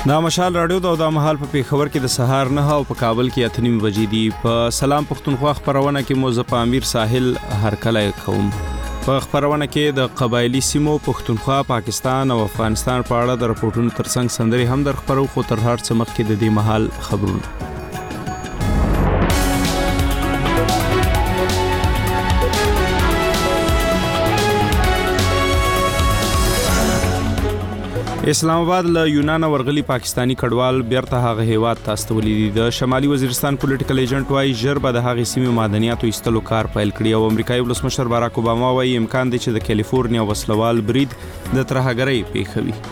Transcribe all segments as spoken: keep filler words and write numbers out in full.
دا مشال رادیو دا د مهال په پیښور کې د سهار نه او په کابل کې اتنیم بجې دي. په سلام پښتونخوا خبرونه کې مو زه په امیر ساحل هرکلی کوم. په خبرونه کې د قبایلی سیمو پښتونخوا، پاکستان او افغانستان په اړه د راپورټونو ترڅنګ سندري هم در خبرو، خو تر هر څه مخکې د دې مهال خبرونه. اسلام آباد له یونان ورغلي پاکستانی کډوال بیرته هغه هیواد ته استولي دي. د شمالي وزیرستان پولیټیکل ایجنټ وايي ژر به د هغې سیمې معدنیاتو ایستلو کار پیل کړي او امریکایي ولسمشر باراک اوباما وايي امکان دی چې د کالیفورنیا وسلوال برید د ترهګرۍ پیښوي.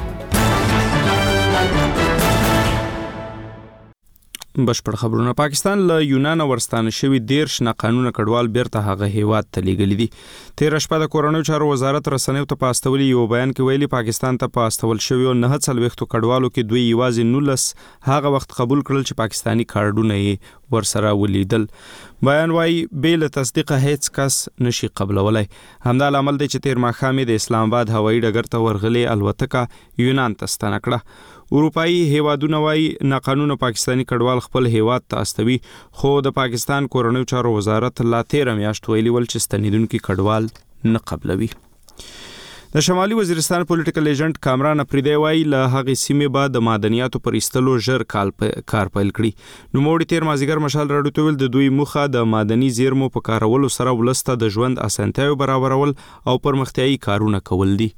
بشپړ خبرونه. پاکستان له یونان ورستانه شوی دیرش ناقانونه کډوال بیرته هغه هیواد ته لیږلي دي. تیر شپه د کورنیو چارو وزارت رسنیو ته په استولي یو بیان کې ویلي پاکستان ته په استول شوی نه څلوېښتو کډوالو کې دوی یوازې نولس هغه وخت قبول کړل چې پاکستانی کارډونه یې ورسره ولیدل. بیان وايي بې له تصدیقه هیڅ کس نشي قبلولای. همدا لامل دی چې تیر ماښام د اسلام آباد هوایي ډګر ته ورغلي الوتکه یونان ته ستنه کړه. اروپایي هیوادونه وايي ناقانونه پاکستانی کډوال خپل هیواد ته استوي، خو د پاکستان کورنیو چارو وزارت لا تیر میاشت ویلي ول چې ستنیدونکي کډوال نه قبلوي. د شمالي وزیرستان پولیټیکل ایجنټ کامران افریدی وايي له هغې سیمې به د معدنیاتو پر ایستلو ژر کار پیل کړي. نوموړي تیر مازدیګر مشال راډیو ته ویل د دوی موخه د معدني زیرمو په کارولو سره ولس ته د ژوند اسانتیاوې برابرول او پرمختیایي کارونه کول دي.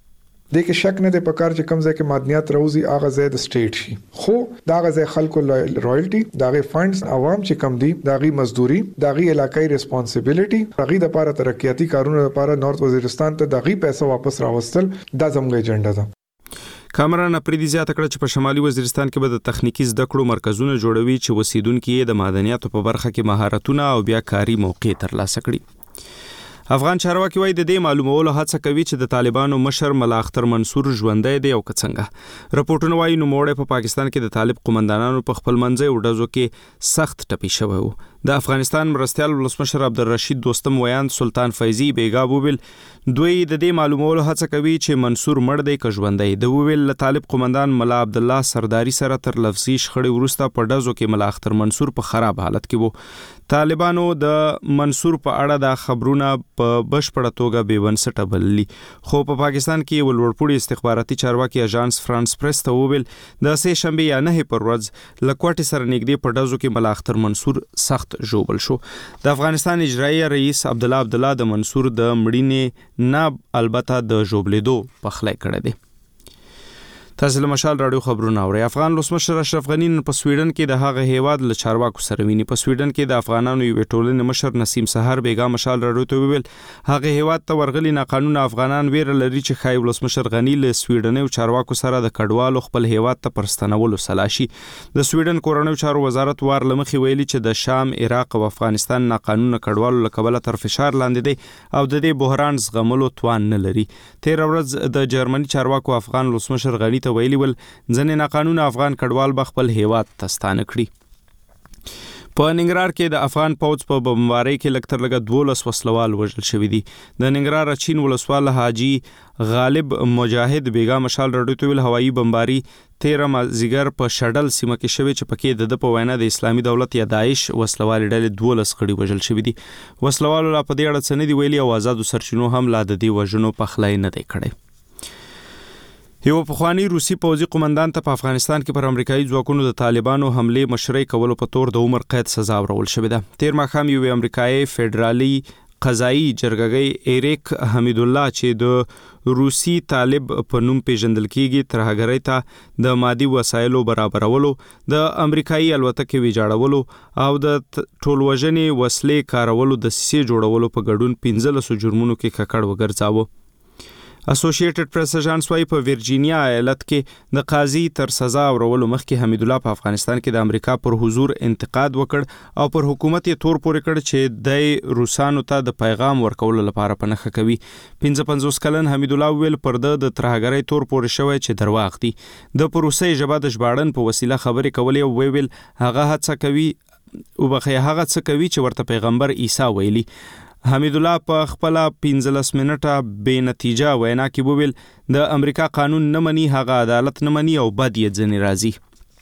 د کې شک نه دی په کار چې کوم ځای کې معدنیات راوځي هغه ځای د سټیټ شي، خو دا ځای خلکو رایلټي داغه فندز عوام چې کم دي داغي مزدوري داغي علاقائی ریسپانسیبিলিټي داغي د لپاره ترقیاتی کارونه لپاره نارث وزیرستان ته داغي پیسې واپس راوستل دا زموږ ایجنډا ده. کامران اپریدي زیاته کړه چې په شمالي وزیرستان کې به د تخنیکی زده کړو مرکزونه جوړوي چې اوسیدونکو یې د معدنیاتو په برخه کې مهارتونه او بیا کاری موقع ترلاسه کړي. افغان چارواکي وايي د دې معلومولو هڅه کوي چې د طالبانو مشر ملا اختر منصور ژوندی دی او که څنګه. راپورټونه وايي نوموړی په پاکستان کې د طالب قومندانانو په خپل منځي وډزو کې سخت ټپي شوی و. د افغانستان مرستیال ولسمشر عبدالرشید دوستم ویان سلطان فیضی بیګا وویل دوی د دې معلومولو هڅه کوي چې منصور مړ دی که ژوندی. د وویل له طالب قومندان ملا عبدالله سرداری سره تر لفظي شخړې وروسته په ډزو کې ملا اختر منصور په خراب حالت کې وو. طالبانو د منصور په اړه د خبرونه په بشپړه توګه بې بنسټه بللي، خو په پاکستان کې یو لوړپوړي استخباراتي چارواکي اژانس فرانس پریس ته وویل د سه شنبه یا نه پر ورځ له کوټې سره نږدې په ډزو کې ملا اختر منصور سخت ژوبل شو. د افغانستان اجرایي رئیس عبدالله عبدالله د منصور د مړینې نه البته د ژوبلېدو پخلی کړی دی. تاسو له مشال رادیو خبرونه اورئ. افغان ولسمشر اشرف غنی په سویډن کې د هغه هیواد له چارواکو سره ویني. په سویډن کې د افغانانو یو ټولنې مشر نسیم سحر بیګا مشال رادیو ته ویل هغه هیواد ته ورغلي ناقانونه افغانان ویره لري چې خای ولسمشر غنی له سویډني چارواکو سره د کډوالو خپل هیواد ته پرستنولو سلاشي. د سویډن کورنیو چارو وزارت وار لمخې ویلي چې د شام، عراق او افغانستان ناقانونه کډوالو له کبله تر فشار لاندې دي او د دې بحران زغملو توان نه لري. تیر ورځ د جرمني چارواکو افغان ولسمشر غنی ته ویلي ول ځنې ناقانونه افغان کډوال به خپل هیواد ته ستانه کړي. په ننګرهار کې د افغان پوځ په بمبارۍ کې لږ تر لږه دولس وسلوال وژل شوي دي. د ننګرهار اچین ولسوال حاجي غالب مجاهد بیګا مشال رادیو ته ویل هوایي بمباري تیر مازدیګر په شډل سیمه کې شوی چې پکې د په وینا د اسلامي دولت یا داعش وسلوال ډلې دولس غړي وژل شوي دي. وسلوالو لا په دې اړه څه نه دي ویلي او آزادو سرچینو هم لا د دې وژنو پخلی نه دی کړی. یو پخوانی روسي پوځي قومندان ته په افغانستان کې پر امریکایي ځواکونو د طالبانو حمله مشرۍ کولو په تور د عمر قید سزا ورول شوې ده. تیر ماښام یو امریکایي فدرالي قضایي جرګه ایریک حمید الله چې د روسي طالب په نوم پیژندل کیږي ترهګرۍ ته د مادي وسایلو برابرولو، د امریکایي الوتکې ویجاړولو او د ټولوژنې وسلې کارولو د سیسې جوړولو په ګډون پنځلسو جرمونو کې ککړ وګرځاوه. اسوسییټډ پریس اژانس وايي په ورجینیا ایالت کې د قاضي تر سزا ورولو مخکې حمید الله په افغانستان کې د امریکا پر حضور انتقاد وکړ او پر حکومت یې تور پورې کړ چې د روسانو ته د پیغام ورکولو لپاره پنهخه کوي. پنځه پنځوس کلن حمید الله ویل پر د ترهګرۍ تور پورې شوی چې درواغ دي. د پروسې ژبه د ژباړن په وسیله خبرې کولې او ویل هغه هڅه کوي او بخې هغه څه کوي چې ورته پیغمبر عیسی ویلي. حمید الله په خپل پنځلس منټه بې نتیجه وینا کې وویل د امریکا قانون نه مني، هغه عدالت نه مني او بد یې ځنې راځي.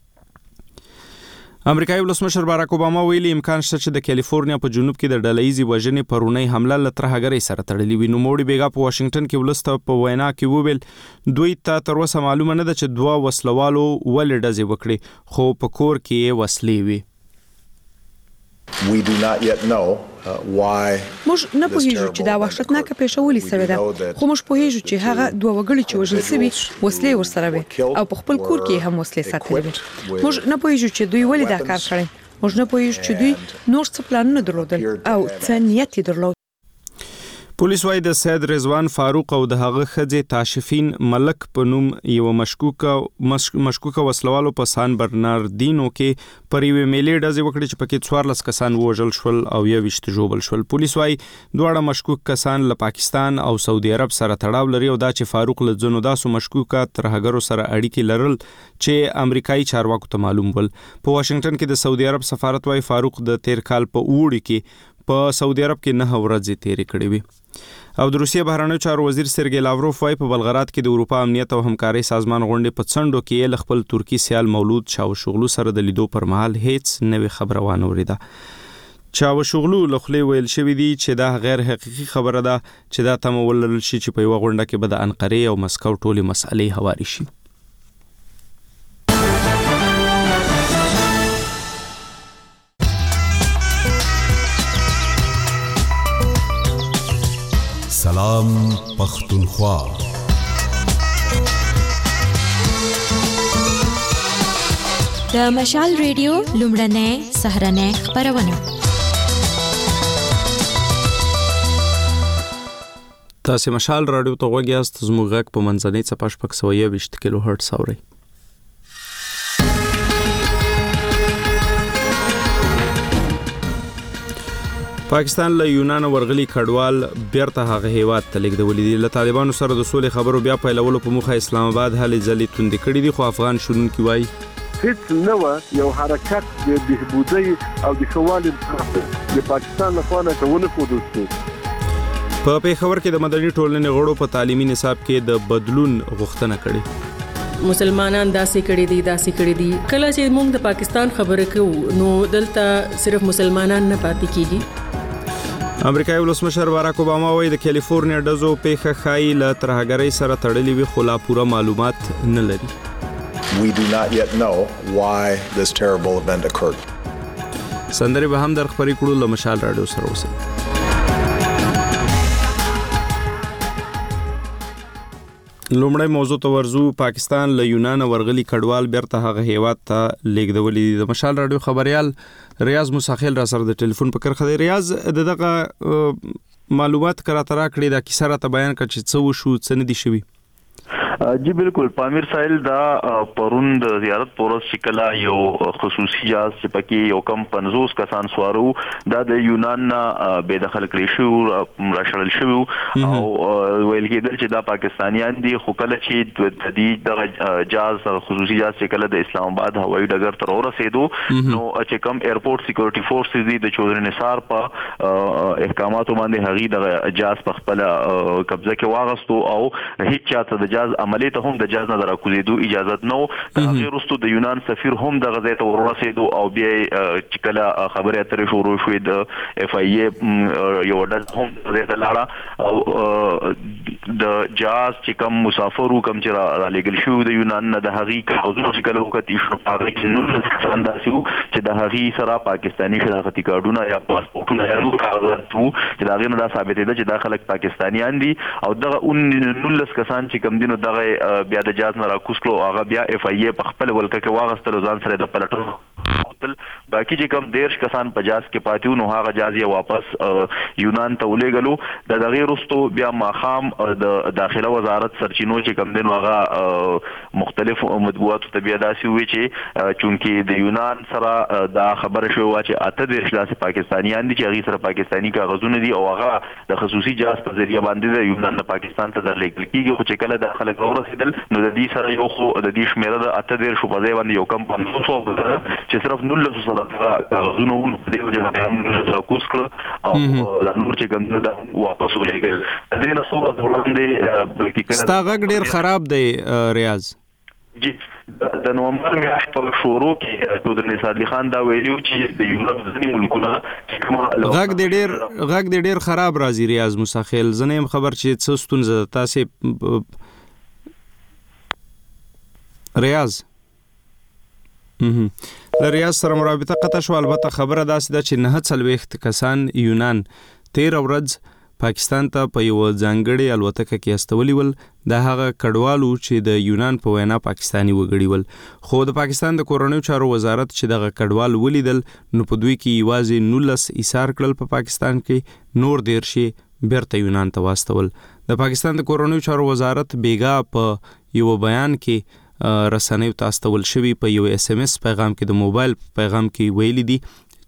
امریکایي ولسمشر باراک اوباما ویلي امکان شته چې د کالیفورنیا په جنوب کې د ډلهیزې وژنې پرونی حمله له ترهګرۍ سره تړلې وي. نوموړي بیګا په واشنگټن کې ولسته په وینا کې وویل دوی ته تر اوسه معلومه نه ده چې دوه وسلوالو ولې ډزې وکړې، خو په کور کې یې وسلې وي. We do not yet know uh, why موږ نه پوهیږو چې دا وحشتناکه پیښه ولې سوې ده، خو موږ پوهیږو چې هغه دوه وګړي چې وژل شوي وسلې ورسره وي او په خپل کور کې هم وسلې ساتلې وي. موږ نه پوهیږو چې دوی ولې دا کار کړی، موږ نه پوهیږو چې دوی نور څه پلانونه درلودل او څه نیت یې درلود. پولیس وايي د سید رضوان فاروق او د هغه ښځې تاشفین ملک په نوم یو مشکوکه مشکوکه وسلوالو په سان برناردینو کې پر یوې میلې ډزې وکړې چې پکې څوارلس کسان ووژل شول او یو ویشت ژوبل شول. پولیس وايي دواړه مشکوک کسان له پاکستان او سعودي عرب سره تړاو لري او دا چې فاروق له ځینو داسو مشکوکه ترهګرو سره اړیکې لرل چې امریکایي چارواکو ته معلوم ول. په واشنگټن کې د سعودي عرب سفارت وايي فاروق د تیر کال په اوړي کې په سعودي عرب کې نه ورځې تیرې کړې وي. او د روسیې بهرنیو چارو وزیر سرګی لاوروف وايي په بلغراد کې د اروپا امنیت او همکارۍ سازمان غونډې په څنډو کې له خپل ترکی سیال مولود چاوشوغلو سره د لیدو پر مهال هیڅ نوې خبره وانه وریده. چاوشوغلو له خولې ویل شوی دی چې دا غیر حقیقي خبره ده چې دا تمه ولرل شي چې په یوه غونډه کې به د انقرې او مسکو ټولې مسئلې هواري شي. سلام پختونخوا. د مشال ریډیو لومړنۍ سهرنۍ خبرونه. تاسو مشال رادیو ته غوږی یاست، زموږ غږ په منځنۍ څپه شپږ سوه یوویشت کیلو هرتز اورئ. پاکستان له یونان ورغلي کډوال بیرته هغه هیواد ته لیږدولي دي. له طالبانو سره د سولې خبرو بیا پیلولو په موخه اسلام آباد هلې ځلې توندې کړې دي، خو افغان شنونکي وایي هیڅ نه و یو حرکت د بهبودۍ او د ښه والي د پاکستان لخوا نه ونه ښودل شو. په پېښور کې د مدني ټولنې غړو په تعلیمي نصاب کې د بدلون غوښتنه کړې. مسلمانان داسې کړي دي داسې کړي دي کله چې موږ د پاکستان خبره کوو نو دلته صرف مسلمانان نه پاتې کیږي. امریکایي ولسمشر باراک اوباما وايي د کالیفورنیا ډزو پیښه ښایي له ترهګرۍ سره تړلې وي، خو لا پوره معلومات نه لري. We do not yet know why this terrible event occurred. سندرې به هم در خپرې کړو. له مشال راډیو سره اوسئ. لومړی موضوع ته ورځو. پاکستان له یونان ورغلي کډوال بیرته هغه هیواد ته لیږدولي دي. د مشال راډیو خبريال ریاض مساخیل را سره د ټلیفون په کرخه دی. ریاض دغه معلومات کراته را کړی دا کیسه راته بیان کړ چې څه وشو څه نه دي شوي. جی بالکل پامیر سایل دا پرون د زیارت پورس شکلا یو خصوصي جاز چې پکې یو کم پنځوس کسان سوارو دا د یونان به دخل کړی شو راشل شو او ویل کېدل چې دا پاکستانیان دي، خو کله چې د دې د جاز خصوصي جاز چې کله د اسلام آباد هوایي ډګر ته ورسېدو نو چې کم ایرپورټ سکیورټي فورسز دي د چودري نثار په احکاماتو باندې هغه د جاز په خپل قبضه کې واغستو او هیڅ چاته د جاز عملی ته هم د جاز نه راکوزیدو اجازه نو د هغه وروسته د یونان سفیر هم د غزې ته ورسېدو او بیا چې کله خبرې اترې شروع شوې د اف ای ای یو ډز هم د دې لاړه او د جاز چې کوم مسافر کوم چې را لګل شو د یونان نه د هغې کاغذونه چې کله وکړي شو هغه کې نو انداسو چې د هغې سره پاکستاني شناختی کارتونه یا پاسپورتونه یا نور کاغذات وو چې دا غیر نه ثابت دي چې دا خلک پاکستانیان دي او دغه نولس کسان چې کوم دینو دغه بیا د جاز نه راکوسلو هغه بیا اف ای ای په خپل ولکه کې واغستل ځان سره د پلټنو باقي چې کوم دیرش کسان په جاز کې پاتیو نو هغه جاز یې واپس یونان ته ولېږلو. د دغه وروسته بیا ماښام د داخله وزارت سرچینو چې کوم دین هغه مختلف مطبوعاتو ته بیا داسې وی چې چونکې د یونان سره دا خبره شوی و چې اته دیرش داسې پاکستانیان دي چې هغې سره پاکستاني کاغذونه دي او هغه د خصوصي جاز په ذریعه باندې د یونان نه پاکستان ته درلېږل کېږي، خو چې کله دا خلک ورسېدل نو د دې سره یو خو د دې شمېره د اته دیرشو په ځای باندې یو کم پنځوس چې صرف نولسو سره کاغذونه ول په دې وجه باندې راکوس کړ او د نور چې ګندل دا واپس ولېږل د دې نه څو ورځې ستا غږ ډېر خراب دی ریاض جی د نومبر میاشت په شروع کې د نثار علي خان دا ویلو چې د یورپ ځینې ملکونه غږ دې ډېر غږ دې ډېر خراب راځي ریاض مساخیل زه نه یم خبر چې څه ستونزه ده تاسې ریاض له ریاض سره مرابطه قطع شو. البته خبره داسې ده چې نهه څلوېښت کسان یونان تېره ورځ پاکستان ته په یو ځانګړې الوتکه کې استولي ول. د هغه کډوالو چې د یونان په وینا پاکستانی وګړي ول، خو د پاکستان د کورنیو چارو وزارت چې دغه کډوال ولیدل نو په دوی کې یوازې نولس ایثار کړل په پاکستان کې، نور دیرشي بیرته یونان ته واستول. د پاکستان د کورنیو چارو وزارت بیګا په یو بیان کې رسنیو ته استول شوی په یو اس ام اس پیغام کې د موبایل پیغام کې ویلي دي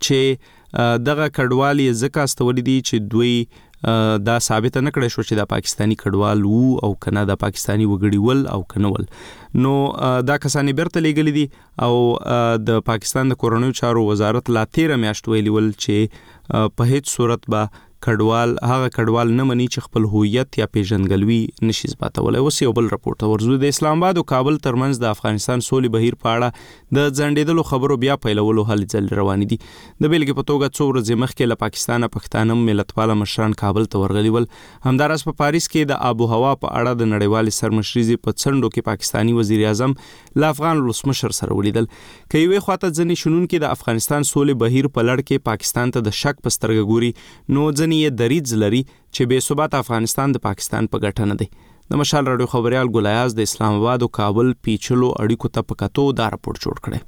چې دغه کډوال یې ځکه استولي دي چې دوی دا ثابت نه کړی شو چې دا پاکستانی کډوال وو او کنه دا پاکستانی وګړي ول او کنه ول. نو دا کسانی بیرته لېږلي دي او د پاکستان د کورنیو چارو وزارت لا تیره میاشت ویلي ول چې په هیڅ صورت به کډوال هغه کډوال نه مني چې خپل هویت یا پیژندګلوي نشي ثباتولی. اوس یو بل راپورټ ورزو د اسلام آباد او کابل ترمنځ د افغانستان سولې بهیر په اړه د ځنډېدلو خبرو بیا پیلولو هلې ځلې روانې دي. د بیلګې په توګه څو ورځې مخکې له پاکستانه پښتانه ملتپاله مشران کابل ته ورغلي ول. همداراز په پاریس کې د آب و هوا په اړه د نړیوالې سرمشریزې په څنډو کې پاکستانی وزیر اعظم له افغان ولسمشر سره ولیدل. که یوې خواته ځینې شنونکي د افغانستان سولې بهیر په لړ کې پاکستان ته د شک په سترګه ګوري، نو ځینې یې دریځ لري چې بې ثبات افغانستان د پاکستان په ګټه نه دی. د مشال راډیو خبريال ګلایاز د اسلام آباد او کابل پیچلو اړیکو ته په کتو دا راپورټ جوړ کړی.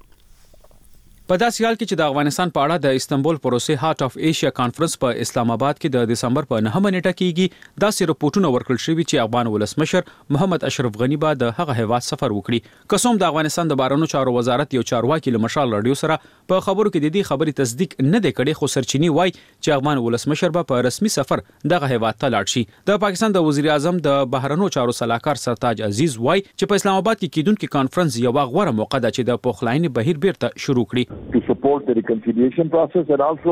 په داسې حال کې چې د افغانستان په اړه د استنبول پروسې هارت اف ایشیا کانفرنس په اسلام آباد کې د دسمبر په نهمه نیټه کېږي، داسې رپورټونه ورکړل شوي چې افغان ولسمشر محمد اشرف غنی به د هغه هیواد سفر وکړي. قسم د افغانستان د بهرنیو چارو وزارت یو چارواکي له مشال راډیو سره په خبرو کې د دې خبرې تصدیق نه دی کړی، خو سرچینی وایي چې افغان ولسمشر به په رسمي سفر دغه هیواد ته لاړ شي. د پاکستان د وزیر اعظم د بهرنیو چارو سلاکار سرتاج عزیز وایي چې په اسلام آباد کې کېدونکي کانفرنس یو غوره موقع ده چې د پخلاینې بهیر بیرته شروع کړي. reconciliation process and also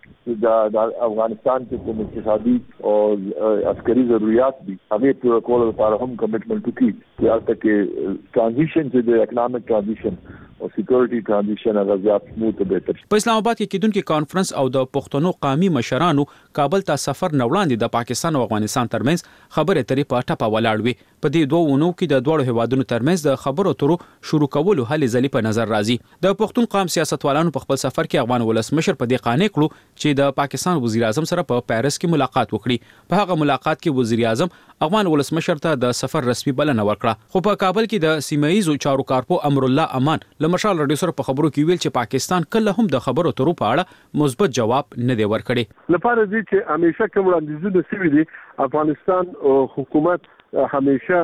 د افغانستان کې کوم اقتصادي او عسکري ضرورت دي هغه پوره کول لپاره هم کمټمنټ وکړي چې البته کې ترانزیشن چې د اکونومیک ترانزیشن او سکیورټي ترانزیشن هغه زیات سموث بهتر. په اسلام آباد کې کېدونکي کانفرنس او د پښتنو قومي مشرانو کابل ته سفر نه وړاندې د پاکستان او افغانستان ترمنځ خبرې اترې په ټپه ولاړ وي. په دې دوه ونو کې د دوړو هیوادونو ترمنځ د خبرو اترو شروع کولو هلې ځلې په نظر راځي. د پښتون قوم سیاستوالانو په خپل سفر کې افغان ولسمشر په دې قانع کړو چې د پاکستان وزیر اعظم سره په پیرس کې ملاقات وکړي. په هغه ملاقات کې وزیر اعظم افغان ولسمشر ته د سفر رسمي بلنه ورکړه، خو په کابل کې د سیمایي چارو کارپو امر الله امان له مشال راډیو سره په خبرو کې ویل چې پاکستان کله هم د خبرو اترو په اړه مثبت جواب نه دی ورکړی. لپاره دي چې همیشه کوم وړاندیزونه شوي دي افغانستان حکومت همیشه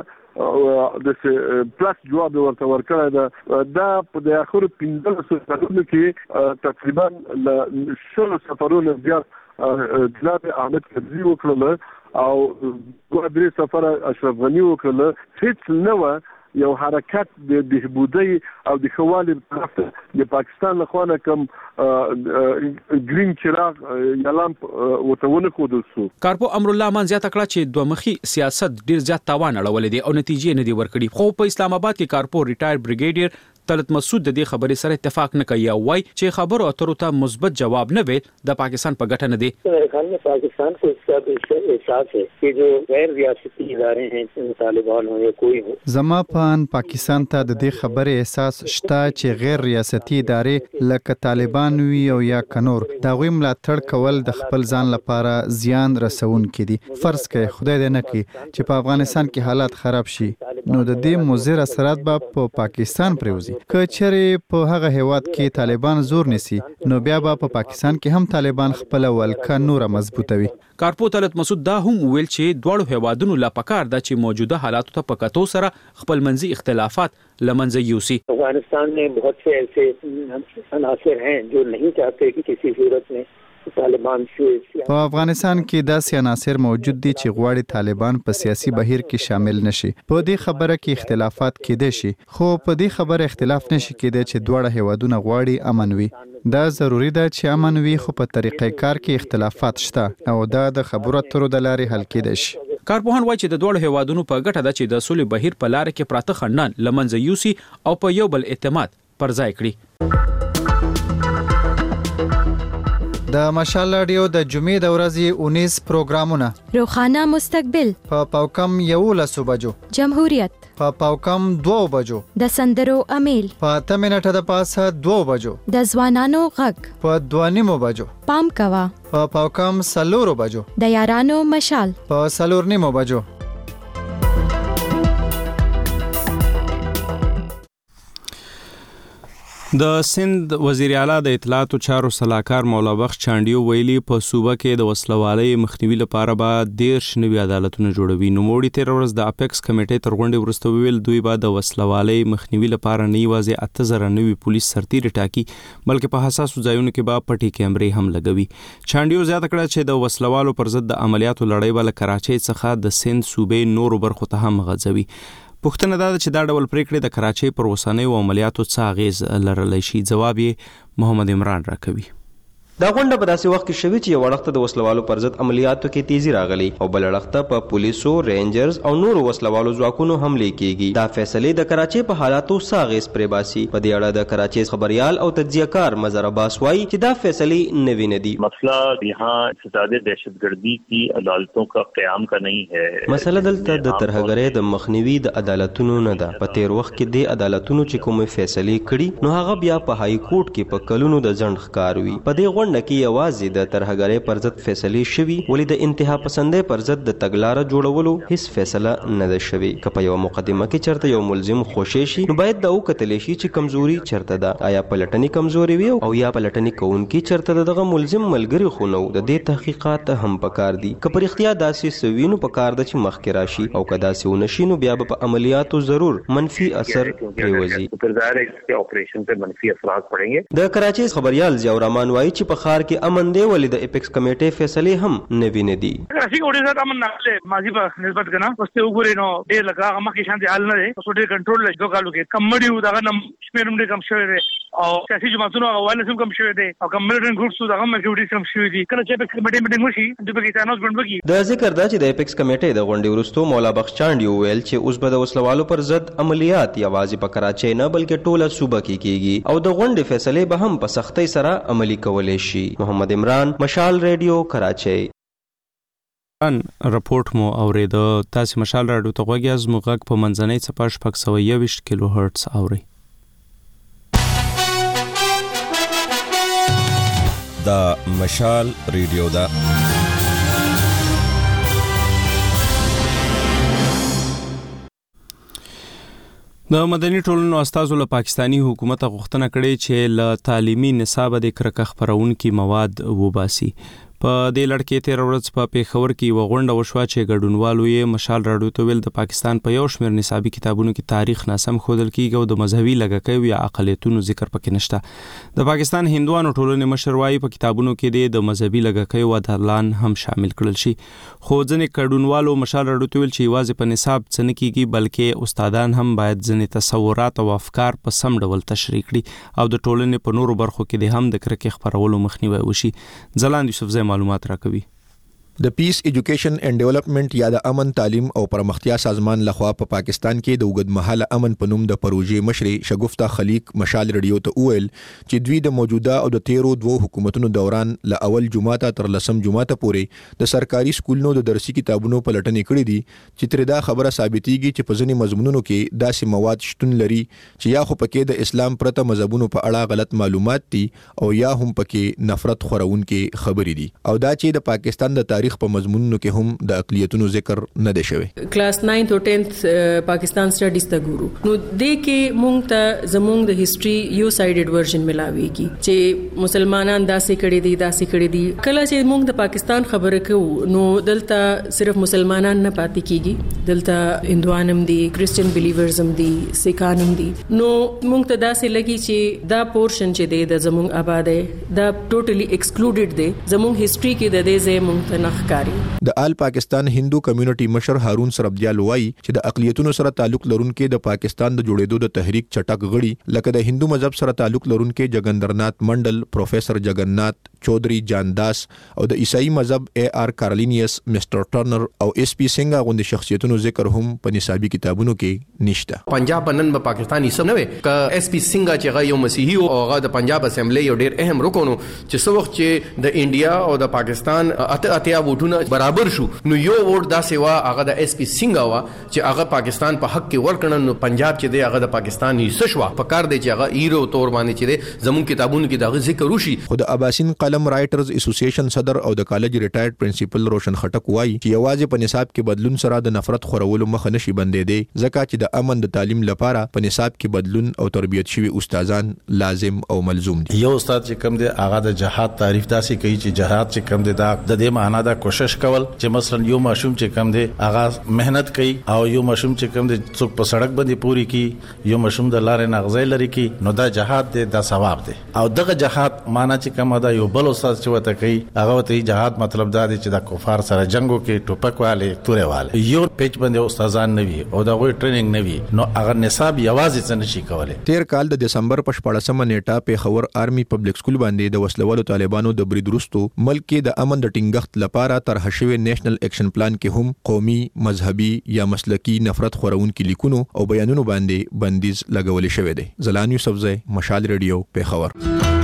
د پلاس جواب ورته ورکړی ده. دا په د اخر پنځلسو کلونو کې تقریبا له شلو سفرونو زیات جناب احمد کرزي وکړل او دوه درې سفر اشرف غني وکړل. هیڅ نه و یو حرکت د بهبودی او د خوالي طرف د پاکستان له خوانه کوم گرین چراغ یا لامپ وتهونه کودل شو. کارپو امر الله امان زیاته کړه چې دوه مخي سیاست ډیر زیات تاوان اړولې دي او نتیجې نه دي ورکړي. خو په اسلام آباد کې کارپو ریټایر بریګیډیر طلعت مسعود د دې خبرې سره اتفاق نه کوي او وايي چې خبرو اترو ته مثبت جواب نه وي د پاکستان په ګټه نه دی. میرے خیال میں پاکستان کو اس کا احساس ہے کہ جو غیر ریاستی ادارے ہیں طالبان ہو یا کوئی ہو، زما پان پاکستان ته د دې خبرې احساس شته چې غیر ریاستی ادارې لکه طالبان وي او یا کنور دا غوي ملاتړ کول د خپل ځان لپاره زیان رسونکي دي. فرض کړئ خدای دې نه کړي چې په افغانستان کې حالات خراب شي نو د دې مضر اثرات به په پاکستان پریوزي. که چېرې په هغه هیواد کې طالبان زور نسی نو بیا به په پاکستان کې هم طالبان خپل ولکه نور مضبوطوي. کارپو طلعت مسعود دا هم ویل چې دواړو هیوادونو لا پکار ده چې موجوده حالاتو ته په کتو سره خپل منځي اختلافات لمنځه یوسي. افغانستان میں بہت سے ایسے عناصر ہیں جو نہیں چاہتے کہ کسی صورت میں طالبان په افغانستان کې داسې عناصر موجود دي چې غواړي طالبان په سیاسي بهیر کې شامل نشي. په دې خبره کې اختلافات کېدای شي، خو په دې خبره اختلاف نشي کېدای چې دواړه هیوادونه غواړي امن وي. دا ضروری ده چې امن وي خو په طریقې کار کې اختلافات شته او دا د خبرو اترو د لارې حل کېدای شي. کارپوهان وایي چې د دوه هیوادونو په ګټه ده چې د سولې بهیر په لار کې پراته خنډان لمنځه یوسي او په یو بل اعتماد پر ځای کړي. د مشال رادیو د جمعې د ورځې اونیس پروګرامونه: روخانه مستقبل په پاوکم یولس بجو، جمهوریت په پاوکم دو بجو، د سندرو امیل په اته منټه د پاسه دو بجو، د ځوانانو غږ په دوه نیمو بجو، پام کوا په پاوکم سلورو بجو، د یارانو مشال په سلور نیمو بجو. د سند وزیر اعلی د اطلاعات او چارو صلاحکار مولا بخش چانډیو ویلي په صوبه کې د وسلوالۍ مخنیوي لپاره به دیرش نوي عدالتونه جوړوي. نوموړي تیر ورځ د اپیکس کمیټې تر غونډې وروسته ویل دوی به د وسلوالۍ مخنیوي لپاره نه یوازې اته زره نوي پولیس سرتیري ټاکي بلکې په حساسو ځایونو کې به پټي کیمرې هم لګوي. چانډیو زیاته کړه چې د وسلوالو پر ضد د عملیاتو لړۍ به له کراچۍ څخه د سند صوبې نورو برخو ته هم غځوي. پوښتنه دا ده چې دا ډول پریکړې د کراچۍ پر اوسنیو عملیاتو څه اغیز لرلی شي. ځواب یې محمد عمران راکوي. دا غونډه په داسې وخت کې شوې چې یو وړخته د وسلوالو پر ضد عملیاتو کې تیزی راغلی او بل وړخته په پولیسو، رینجرز او نورو وسلوالو ځواکونو حملې کیږي. دا فیصلې د کراچۍ په حالاتو ساغیز پرې باسي. په دې اړه د کراچۍ خبريال او تجزیه‌کار مظهر عباس وايي چې دا فیصلې نوی نه دي. مسئلہ یہاں زیادہ دہشتگردی کی عدالتوں کا قیام کا نہیں ہے. مسله دلته د ترهګرۍ د مخنیوي د عدالتونو نه ده. په تیر وخت کې د عدالتونو چې کومې فیصلې کړي نو هغه بیا په های کورټ کې په کلونو د ځنډ ښکار وي. په دې غونډه کې یوازې د ترهګرۍ پر ضد فیصلې شوي ولې د انتها پسندۍ پر ضد د تګلاره جوړولو هیڅ فیصله نه ده شوې. که په یو مقدمه کې چرته یو ملزم خوشې شي نو باید دا وکتلی شي چې کمزوري چرته ده. آیا پلټنې کمزوري وي او یا پلټنې کوونکي چرته دغه ملزم ملګري خو نه د دې تحقیقات هم پکار دي. که په رښتیا داسې څه وي نو پکار ده چې مخکې راشي او که داسې ونه شي نو بیا به په عملیاتو ضرور منفي اثر پرېوځي. د کراچۍ خبريال ضیاء الرحمن وایي چې په ښار کې امن دی ولې د اپیکس کمیټې فیصلې هم نوي نه دي. کراچۍ کې ډېر امن نه لري ماضي په نسبت کنه اوس ته وګورئ نو ډېر لږه هغه مخکې شانتي حال نه دی. اوس ډېر کنټرول لږ دوه کالو کې کمړیو دغه نم شمېر هم ډېر کم شوی دی او سیاسي جماعتونو هغه وایلنس هم کم شوی دی او کم ملیټنټ ګروپس دغه مګوډي کم شوی دي. کله چې اپیکس کمیټې میټینګ وشي دوی به کې اناونسمنت وکړي. د ذکر دا چې د اپیکس کمیټې د غونډې وروسته مولا بخش چانډیو ویل چې اوس به د وسلوالو پر ضد عملیات یوازې په کراچۍ نه بلکې ټوله صوبه کې کیږي او د غونډې فیصلې به هم په سختۍ سره عملي کولای شي. محمد عمران، مشال ریډیو، کراچۍ. ان رپورټ مو اوریده. تاسو مشال رادیو ته غوږی از موږ په منځنۍ څپه شپږ سوه یوویشت کیلو هرتز اوري. دا مشال ریډیو دا د مدني ټولنو استازو له پاکستانی حکومت غوښتنه کړې چې له تعلیمي نصاب د کرکه خپرونکي مواد وباسي. په دې لړ کې تیر ورځ په پیښور کې یو غونډه وشوه چې ګډونوالو یې مشال رادیو ته ویل د پاکستان په یو شمېر نصابي کتابونو کې تاریخ ناسم ښودل کیږي او د مذهبي لږکیو یا اقلیتونو ذکر پکې نشته. د پاکستان هندوانو ټولنې مشر وایي په کتابونو کې د مذهبي لږکیو ودرلان هم شامل کړل شي. خو ځینې ګډونوالو مشال رادیو ته ویل چې یوازې په نصاب څه نه کیږي بلکې استادان هم باید ځینې تصورات او افکار په سم ډول تشریح کړي او د ټولنې په نورو برخو کې د هم د کرکې خپرولو مخنیوي وشي. ځلاند یوسفزی معلومات راکوي. د پیس ایجوکیشن اینڈ ډیولپمنٹ یا د امن تعلیم او پرمختیا سازمان لخوا په پا پاکستان کې د اوږدمهاله امن په نوم د پروژې مشري شګفتا خلیق مشال رادیو ته وویل چې دوی د موجوده او د تیرو دوو حکومتونو دوران له اول جمعه تر لسم جمعه پورې د سرکاري سکولونو د درسي کتابونو پلټنې کړې دي چې تر دا خبره ثابتېږي چې په ځینې مضمونونو کې داسې مواد شتون لري چې یا خو پکې د اسلام پرته مذهبونو په اړه غلط معلومات دي او یا هم پکې نفرت خورونکې خبرې دي او دا چې د پاکستان د تاریخ په مضمونونو کې هم د اقلیتونو ذکر نه دی شوی. کلاس ناینث او ټینث پاکستان سټډیز ته ګورو نو د کې مونږ ته زمونږ د هیستوري یو سایډډ ورژن ملاويږي چې مسلمانان داسې کړي دي داسې کړي دي. کله چې مونږ د پاکستان خبره کوو نو دلته صرف مسلمانان نه پاتې کیږي، دلته هندوانم دي، کرسچن بلیورز هم دي، سیکانم دي. نو مونږ ته داسې لګي چې دا پورشن چې دی د زمونږ آباد دی دا ټوټلی ایکسکلوډډ دی. زمونږ هیستوري کې د دې ځای مونږ ته نه ښکاری. د آل پاکستان هندو کمیونټي مشر هارون سربدیال وایي چې د اقلیتونو سره تعلق لرونکي د پاکستان د جوړېدو د تحریک چټک غړي لکه د هندو مذهب سره تعلق لرونکي جګندرنات منډل، پروفیسور جګننات چودري جانداس او د عیسائی مذهب اے آر کارلینیس، مستر ټرنر او اس پی سنگا غوندي شخصیتونو ذکر هم په نصابي کتابونو کې نشته. پنجاب نن په پاکستاني سم نه وي ک اس پی سنگا چې غو یو مسیحي او هغه د پنجاب اسمبلی یو ډیر اهم رکن چې څو وخت چې د انډیا او د پاکستان اته اتیا ووټونه برابر شو نو یو ووټ دا سیوا هغه د اس پی سنگا وا چې هغه پاکستان په حق کې ورکړن نو پنجاب چې دی هغه د پاکستاني سشوا په کار دی چې هغه ایرو تور باندې چې دی زمون کتابونو کې دا ذکر وشي. خود اباسین قلم رائټرز اسوسییشن صدر او د کالج ریټایرډ پرنسپل روشن خټک وایي چې یوازې په نصاب کې بدلون سره د نفرت خورولو مخه نشي بندې دی ځکه چې د امن د تعلیم لپاره په نصاب کې بدلون او تربیت شوی استادان لازم او ملزوم دي. یو استاد چې کوم دی هغه د جهاد تعریف داسې کوي چې جهاد چې کوم دی دا د دې معنا دا کوشش کول چې مثلا یو ماشوم چې کوم دی هغه مهنت کوي او یو ماشوم چې کوم دی څوک په سړک باندې پوری کی یو ماشوم د لارې نغزې لري کی نو دا جهاد دی دا ثواب دی او دغه جهاد معنا چې کوم دا یو بل استاد چې وته کوي هغه ته جهاد مطلب دا دی چې د کفار سره جنگو کې ټوپک والے تورې والے یو پیچ باندې استادان نه وي او دا غوي ټریننګ نه وي نو هغه نصاب یوازې څه نشي کولای. تیر کال د دسمبر په شپږمه نیټه په خبر آرمي پبلک سکول باندې د وسلوالو طالبانو د برید وروسته ملک کې د امن د ټینګښت لپاره طرح شوی نېشنل اکشن پلان کې هم قومي، مذهبي یا مسلکی نفرت خورونکي لیکونو او بیانونو باندې بندیز لګول شوی دی. زلان یوسفزئی، مشال ریډیو، پیښور.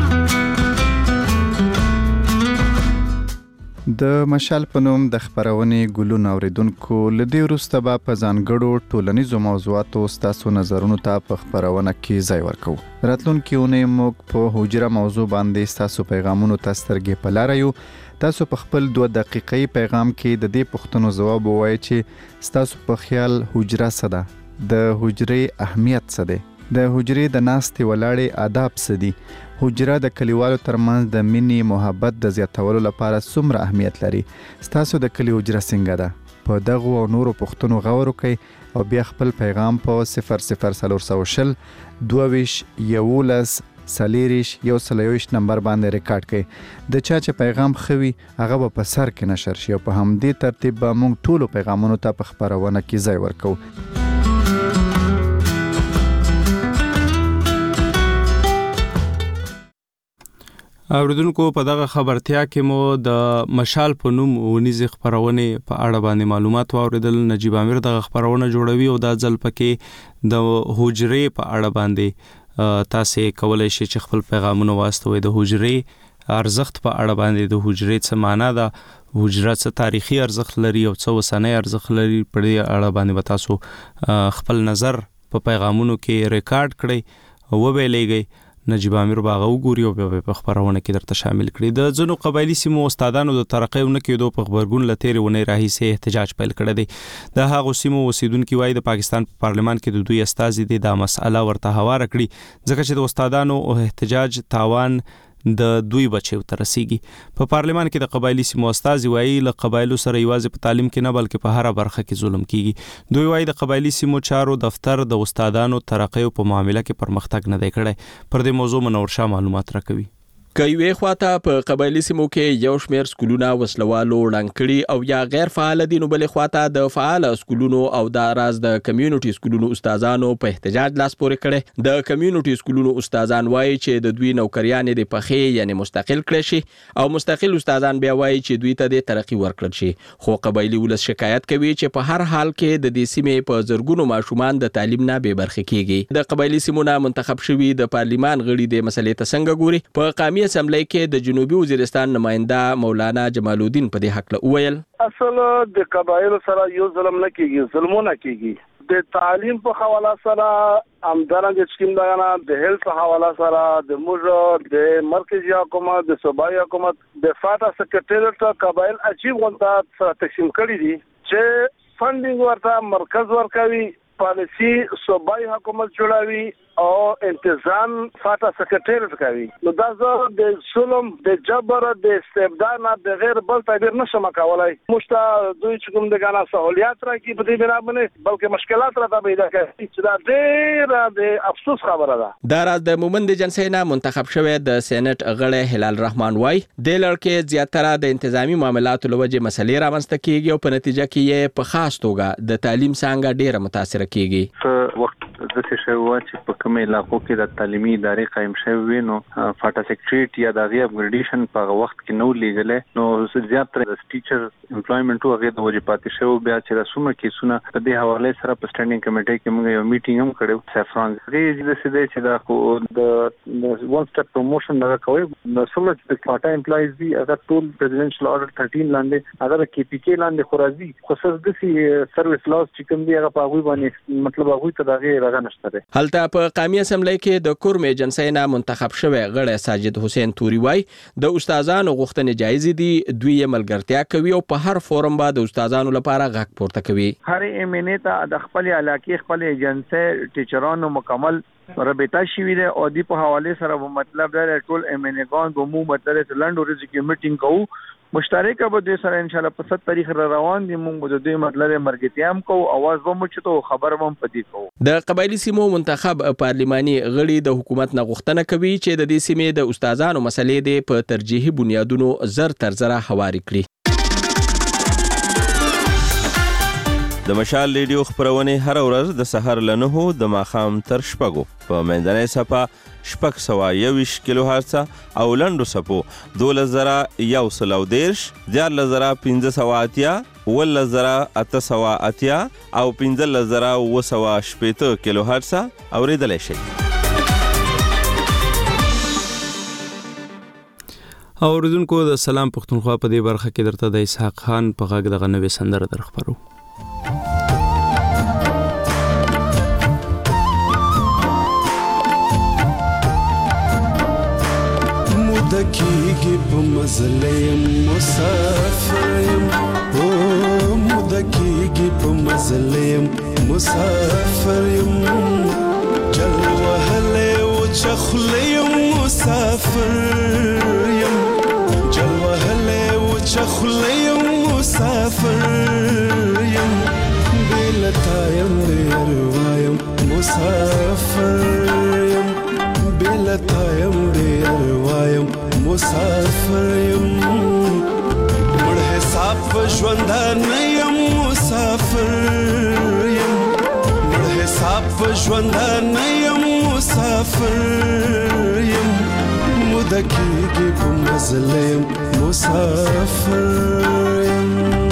د مشال په نوم د خبرونې ګلون اوریدونکو لدی وروسته به په ځانګړو ټولنیزو موضوعاتو ستاسو نظرونو ته په خبرونه کې ځای ورکو. راتلونکي اونۍ موږ په حجره موضوع باندې ستاسو پیغامونو ته سترګې په لاره یو. تاسو په خپل دوه دقیقې پیغام کې د دې پوښتنو ځواب ووایئ چې ستاسو په خیال حجره څه ده، د حجرې اهمیت څه دی، د حجرې د ناستې ولاړې آداب څه دي، حجره د کلیوالو ترمنځ د مینې محبت د زیاتولو لپاره څومره اهمیت لري، ستاسو د کلی حجره څنګه ده. په دغو او نورو پوښتنو غور وکړئ او بیا خپل پیغام په صفر صفر څلور سوه شل دوه ویشت یولس څلېرویشت یو سل یوویشت نمبر باندې ریکارډ کړئ. د چا چې پیغام ښه وي هغه به په سر کې نشر شي او په همدې ترتیب به موږ ټولو پیغامونو ته په خپرونه کې ځای ورکوو. اوریدونکو په دغه خبرتیا کې مو د مشال په نوم ونیز خبرونه په اړه باندې معلومات واوریدل. نجیب امیر دغه خبرونه جوړوي او دا ځل پکې د حجرې په اړه باندې تاسو کولای شئ چې خپل پیغامونه واستوي. د حجرې ارزښت په اړه باندې د حجرې څه معنا ده، حجره څه تاریخي ارزښت لري او څه وسنۍ ارزښت لري، په دې اړه باندې تاسو خپل نظر په پیغامونو کې ریکارډ کړئ او ویلېږئ. نجیب امیر باغ وګوري او په خبرونه کې درته شامل کړي. د ځنو قبایلی سیمو استادانو د ترقۍ ونه کېدو په خبرګون لتهري ونې راهیسې احتجاج پیل کړی دی. د هغو سیمو اوسیدونکو وایي د پاکستان په پارلمان کې د دوی استازي دي دا مسأله ورته هواره کړي ځکه چې د استادانو احتجاج تاوان د دوی بچو تر رسیدي. په پارلمان کې د قبایلی سیمو استازي وایي له قبایلو سره یوازې په تعلیم کې نه بلکې په هر برخه کې ظلم کیږي. دوی وایي د قبایلی سیمو چارو دفتر د استادانو ترقۍ په معاملې کې پرمختګ نه دی کړی. پر دې موضوع منور شاه معلومات راکوي. کوي خواته په قبایلی سیمو کې یو شمیر سکولونه وسلوالو ړنګ او یا غیر فعال دي، نو بل خواته د فعال سکولونو او د راز د کمیونټي سکولونو استادانو په احتجاج لاس پورې کړي. د کمیونټي سکولونو استادان وایي چې د دوی نوکریان د پخې یعنی مستقل کړي شي او مستقل استادان بیا وایي چې دوی ته د ترقی ورکړل شي. خو قبایلی ولس شکایت کوي چې په هر حال کې د دې سیمې په زرګونو ماشومان د تعلیم نه بې برخې کیږي. د قبایلی سیمونو منتخب شوی د پارلمان غړي د مسلې ته څنګه ګوري. په قامي اسمبلی کې د جنوبي وزیرستان نماینده مولانا جمال الدین په دې حق له وویل اصل د قبایل سره یو ظلم نه کیږي، ظلمونه کیږي. د تعلیم په حواله سره همدارنګه چې دا د هیلث په حواله سره د موږ د مرکزی حکومت د صوبایي حکومت د فاټا سکرټریټ قبایل عجیب غونډه سره تقسیم کړی دي چې فندینګ ورته مرکز ورکوي، پالیسی صوبایي حکومت جوړوي او انتظام فاته سکرټریټ کوي. نو دا زه د ظلم د جبر د استبداد نه د غیر بل تعبیر نشم کولای. مشته دوی چې کوم د غانا سہولیات راکې په دې بنا باندې بلکې مشکلات را پیدا کوي چې دا ډېر د افسوس خبره ده. دا راز د مومند جنسي نه منتخب شوی د سېنات غړی هلال رحمان وای د لړکې زیاتره د انتظامی معاملاتو لوجه مسلې رامنځته کیږي او په نتیجه کې یې په خاص توګه د تعلیم څنګه ډیره متاثر کیږي. په وخت د څه شی و چې په کومه علاقو کې د تعلیمي ادارې قائم شوی نو فاټا سیکریټریټ یا د غي اپګریډیشن په وخت کې نو لیږل نو زیاتره د ټیچر امپلویمنت او هغه د وجې پاتې شو. بیا چې رسومه کیسونه په دې حواله سره په سټانډینګ کمیټې کې موږ یو میټینګ هم کړو. سفران دې د سیده چې دا خو د ون سټپ پروموشن دا کوي نو څلور چې فاټا امپلایز دي هغه ټول پریزیدنشل آرډر تھرټین لاندې هغه کې پی کې لاندې خورازي خصوص د سي سرویس لاس چې کوم دی هغه په غوي باندې مطلب هغه ته دغه راغ نشته. هلته په قومي اسمبلی کې د کورم ایجنسی نه منتخب شوی غړی ساجد حسین توري وای د استادانو غوښتنې جایز دي. دوی ملګرتیا کوي او په هر فورم باندې د استادانو لپاره غږ پورته کوي. هر ایمنه ته د خپل علاقې خپل ایجنسی ټیچرانو مکمل رابطه شوی دی او دی په حواله سره مطلب دا ټول ایمنګان به مو مطلب لنډ ورځ کې میټینګ کوو مشترکه به د سره ان شاء الله په ست تاریخ را روان دي. موږ د دې مطلب مرګتیام کوو اواز به مو چته خبر هم پدې کوو. د قبایلی سیمو منتخب پارلماني غړي د حکومت نه غوښتنه کوي چې د دې سیمې د استادانو مسلې د په ترجیحي بنیادونو زر تر زره هواري کړي. د مشال ریډیو خبرونه هر ورځ د سحر له نهو د ماښام تر شپږو په منځنۍ صفه شپږ سوه یوویشت کیلو هرڅ او لنډو صفو دولس زره یو سل او دېرش دیارلس زره پنځه سوه اتیا اوولس زره اته سوه اتیا او پنځلس زره اووه سوه شپېته کیلو هرڅ اورېدلی شئ. اوریدونکو د سلام پښتونخوا په دې برخه کې درته د اسحاق خان په غږ دغه نوې سندره در خبرو. مدکیږي په مزلیم مسافریم او مدکیږي په مزلیم مسافریم جل وهله او چخلیم مسافریم جل وهله او چخلیم مسافریم بلتایم بیروایم مسافریم بلتایم بیروایم مسافریم مړ حساب ژوندان یم مسافریم مړ حساب ژوندان یم مسافریم مدکیږي په مزلیم مسافریم.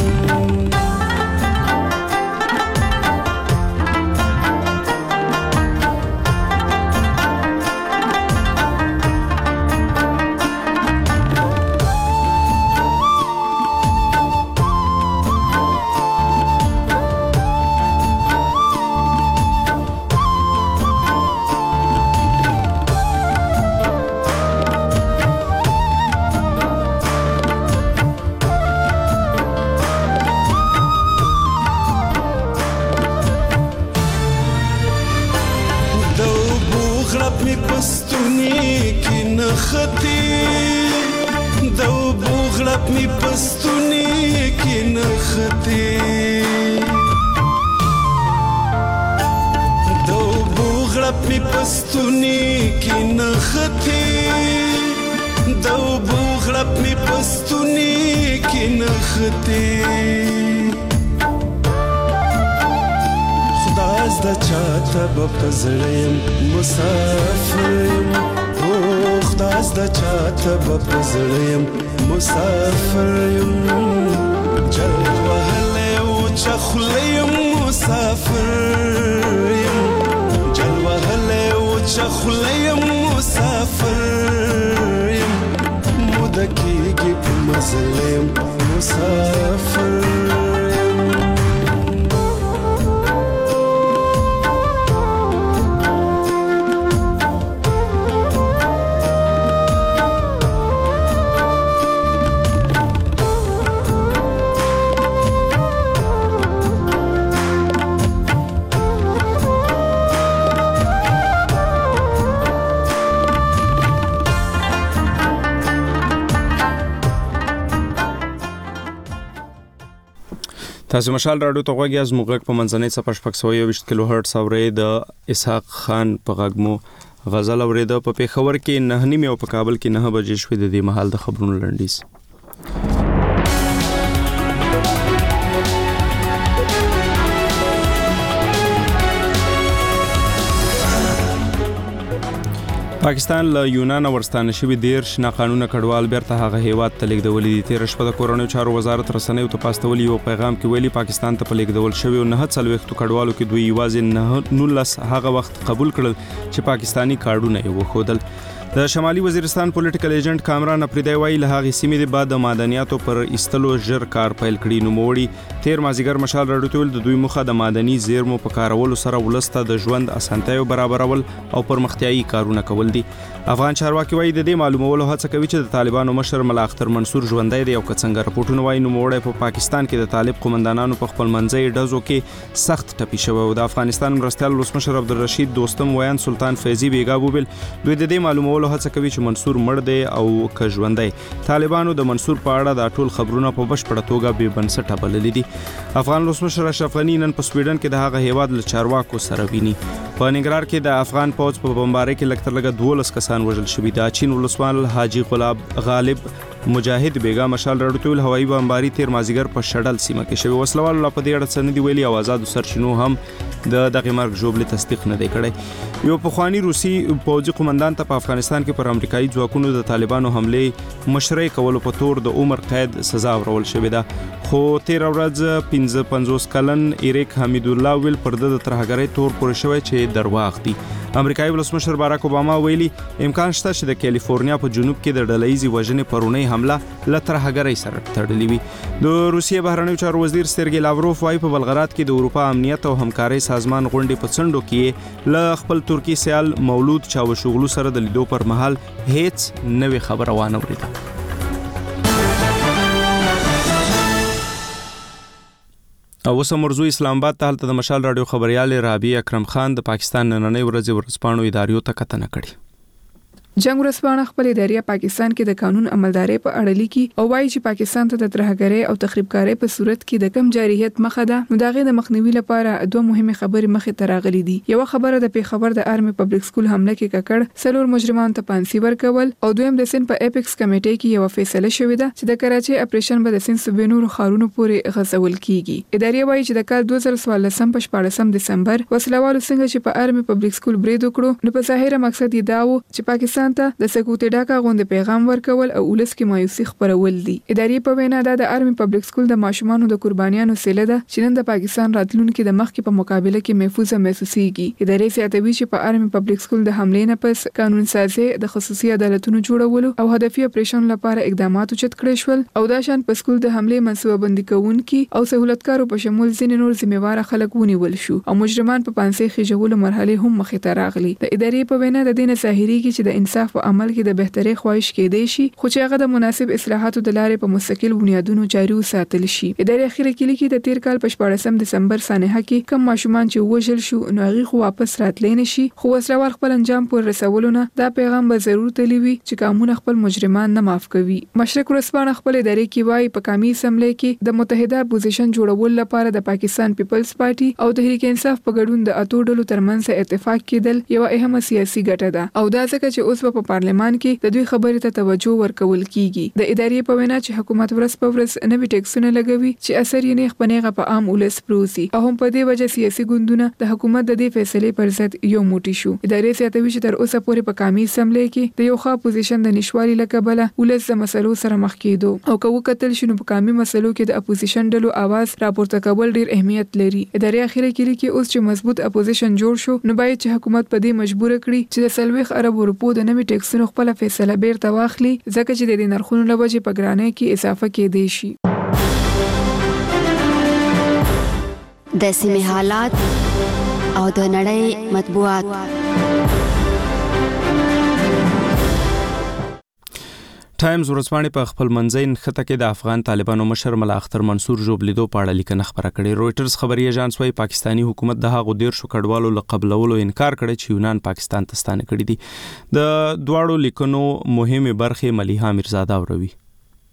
زړیم مسافریم او خداز د چاته په زړیم مسافریم جل وهله او چخلیم مسافریم جل وهله او چخلیم مسافریم مدکیږي په مزلیم مسافریم. تاسو مشال راډیو ته غوږی از موږ په منځنۍ صفحه شپږ سوه یوویشت کیلو هرټز اورئ د اسحاق خان په غږ مو غزل اورېده. په پېښور کې نه نیمې او په کابل کې نه بجې شوې. د دې مهال د خبرونو لنډیز. پاکستان له یونان ورستانه شوی دیرش ناقانونه کډوال بیرته هغه هیواد ته لیږدولي دي. تېره شپه د کورنیو چارو وزارت رسنیو ته پاستولي یو پیغام کې ویلي پاکستان ته په لیږدول شوي نه څلوېښتو کډوالو کې دوی یوازې نه نولس هغه وخت قبول کړل چې پاکستانی کارډونه یې وښودل. د شمالي وزیرستان پولیټیکل ایجنټ کامران افریدی وایي له هغې سیمې د بعد د معدنیاتو پر ایستلو ژر کار پیل کړي. نوموړي تېر مازدیګر مشال راډیو ته ویل د دوی موخه د معدني زیرمو په کارولو سره ولس ته د ژوند اسانتیاو برابرول او پرمختیایي کارونه کول دي. افغان چارواکي وایي د دې معلومولو هڅه کوي چې د طالبانو مشر ملا اختر منصور ژوندی دی او که څنګه رپورټونه وایي نوموړی په پاکستان کې د طالب قومندانانو په خپل منځي ډزو کې سخت ټپي شوی او د افغانستان مرستیال ولسمشر عبدالرشید دوستم ویان سلطان فیضي بیګا وویل دوی د دې معلومولو هڅه کوي چې منصور مړ دی او که ژوندی. طالبانو د منصور په اړه د ټول خبرونه په بشپړه توګه بې بنسټه بللي دي. افغان ولسمشر اشرف غني نن په سویډن کې د هغه هیواد له چارواکو سره ویني. په ننګرهار کې د افغان پوځ په بمبارۍ کې لږ تر لږه دولس کسان وژل شوي. د چین ولسوال حاجي غلاب غالب مجاهد بیګا مشال راډیو ته ویل هوایي بمباري تېر مازدیګر په شډل سیمه کې شوې. وسلوالو لا په دې اړه څه نه دي ویلي او آزادو سرچینو هم د دغه مرګ ژوبلې تصدیق نه دی کړی. یو پخوانی روسي پوځي قومندان ته په افغانستان کې پر امریکایي ځواکونو د طالبانو حملې مشرۍ کولو په تور د عمر قید سزا ورول شوې ده. خو تېره ورځ پنځه پنځوس کلن ایریک حمیدالله ویل پر د ترهګرۍ تور پورې شوی چې درواغ دي. امریکایي ولسمشر باراک اوباما ویلي امکان شته چې د کالیفورنیا په جنوب کې د ډلهیزې وژنې پرونی حمله له ترهګرۍ سره تړلې وي. د روسیې بهرنیو چارو وزیر سرګی لاوروف وايي په بلغراد کې د اروپا امنیت او همکارۍ سازمان غونډې په څنډو کې له خپل ترکی سیال مولود چاوشوغلو سره د لیدو پر مهال هیڅ نوې خبره وانه وریده. او اوس مرزو اسلام آباد ته هلته د مشال راډیو خبريال رابعه اکرم خان د پاکستان نننۍ ورځې ورځپاڼو اداریو ته کتنه کړې. جنگ ورځپاڼه خپل ادارې پاکستان کې د قانون عملداري په اړه لیکي او وایي چې پاکستان ته د ترهګرۍ او تخریبکارۍ په صورت کې د کم جارحیت مخه ده نو دغه د مخنیوي لپاره دوه مهمه خبرې مخې ته راغلي دي. یو خبره د پیښور د آرمي پبلک سکول حمله کې ککړ سلور مجرمان ته پانسي ورکول او دویم د سین په اپیکس کمیټې کې یو فیصله شوې ده چې د کراچي اپریشن به د سین صوبې نورو ښارونو پورې غځول کیږي. ادارې وایي چې د کال دوه زره څوارلسم په شپاړسم دسمبر وسلوالو څنګه چې په آرمي پبلک سکول برید وکړو نو په ظاهره مقصد یې دا و چې پاکستان ته د سکوت ډاکا غونډه پیغام ورکول او ولس کې مایوسي خپرول دي. ادارې په وینا دا د آرمي پبلک سکول د ماشومانو د قربانیانو سیله ده چې نن د پاکستان راتلونکو د مخ کې په مقابله کې محفوظ محسوسيږي. ادارې زیاتوي چې په آرمي پبلک سکول د حملې نه پس قانون سازي د خصوصي عدالتونو جوړولو او هدفي اپریشن لپاره اقدامات اوچت کړي شول او دا شان په سکول د حملې منصوبه بندي کوونکي او سہولتکارو په شمول ځینې نور ذمہوار خلک ونیول شو او مجرمان په پانسي خېجولو مرحله هم مخې ته راغلي. د ادارې په وینا د دینه ظاهريږي چې د انصاف په عمل کې د بهتري خواهش کېدای شي خو چې هغه د مناسب اصلاحاتو د لارې په مستقل بنیادونو جاري وساتل شي. ادارې اخیره کې لیکي د تیر کال په شپاړسم دسمبر سانحه کې کم ماشومان چې وژل شو نو هغه خو واپس راتلی نشي خو وسلوال خپل انجام پر رسولونه دا پیغام به ضرور تلوي چې قانون خپل مجرمان نه معاف کوي. مشرق ورځپاڼه خپل ادارې کې وایي په قومي اسمبلی کې د متحده اپوزیشن جوړول لپاره د پاکستان پیپلز پارټي او تحریک انصاف په ګډون د اتو ډلو ترمنځ اتفاق کېدل یو اهمه سیاسي ګټه ده او دا ځکه چې اوس په پارلمان کې د دوی خبرې ته توجه ورکول کیږي. د ادارې په وینا چې حکومت ورځ په ورځ نوي ټیکسونه لګوي چې اثر یې نه خپنهغه په عام ولس پروسي او هم په دې وجه سیاسي ګوندونه د حکومت د دې فیصلې پر ضد یو موټی شو. ادارې زیاتوي چې تر اوسه پورې په قومي اسمبلی کې د یو ښه اپوزیشن د نشوالي لکبله ولس د مسلو سره مخ کېدو او که وکتل شنو په قومي مسلو کې د اپوزیشن ډلو आवाज راپورته کول ډیر اهمیت لري. ادارې اخیره کې لیکي اوس چې مضبوط اپوزیشن جوړ شو نو باید چې حکومت په دې مجبور کړي چې د سلويخ ارب روپو د نوي ټیکسونو خپل فیصله بیرته واخلي ځکه چې د دې نرخونو له وجې په ګرانۍ کې اضافه کېدای شي. د سیمې حالات او د نړۍ مطبوعات. ټایمز ورځپاڼې په خپل منځي نښته کې د افغان طالبانو مشر ملا اختر منصور ژوبلیدو په اړه لیکنه خبره کړې. رويټرز خبري ایجنس وايي پاکستانی حکومت د هغو ډیر شو کډوالو له قبلولو انکار کړی چې یونان پاکستان ته ستانه کړی دي. د دواړو لیکنو مهمه برخه ملیحه میرزاده وروي.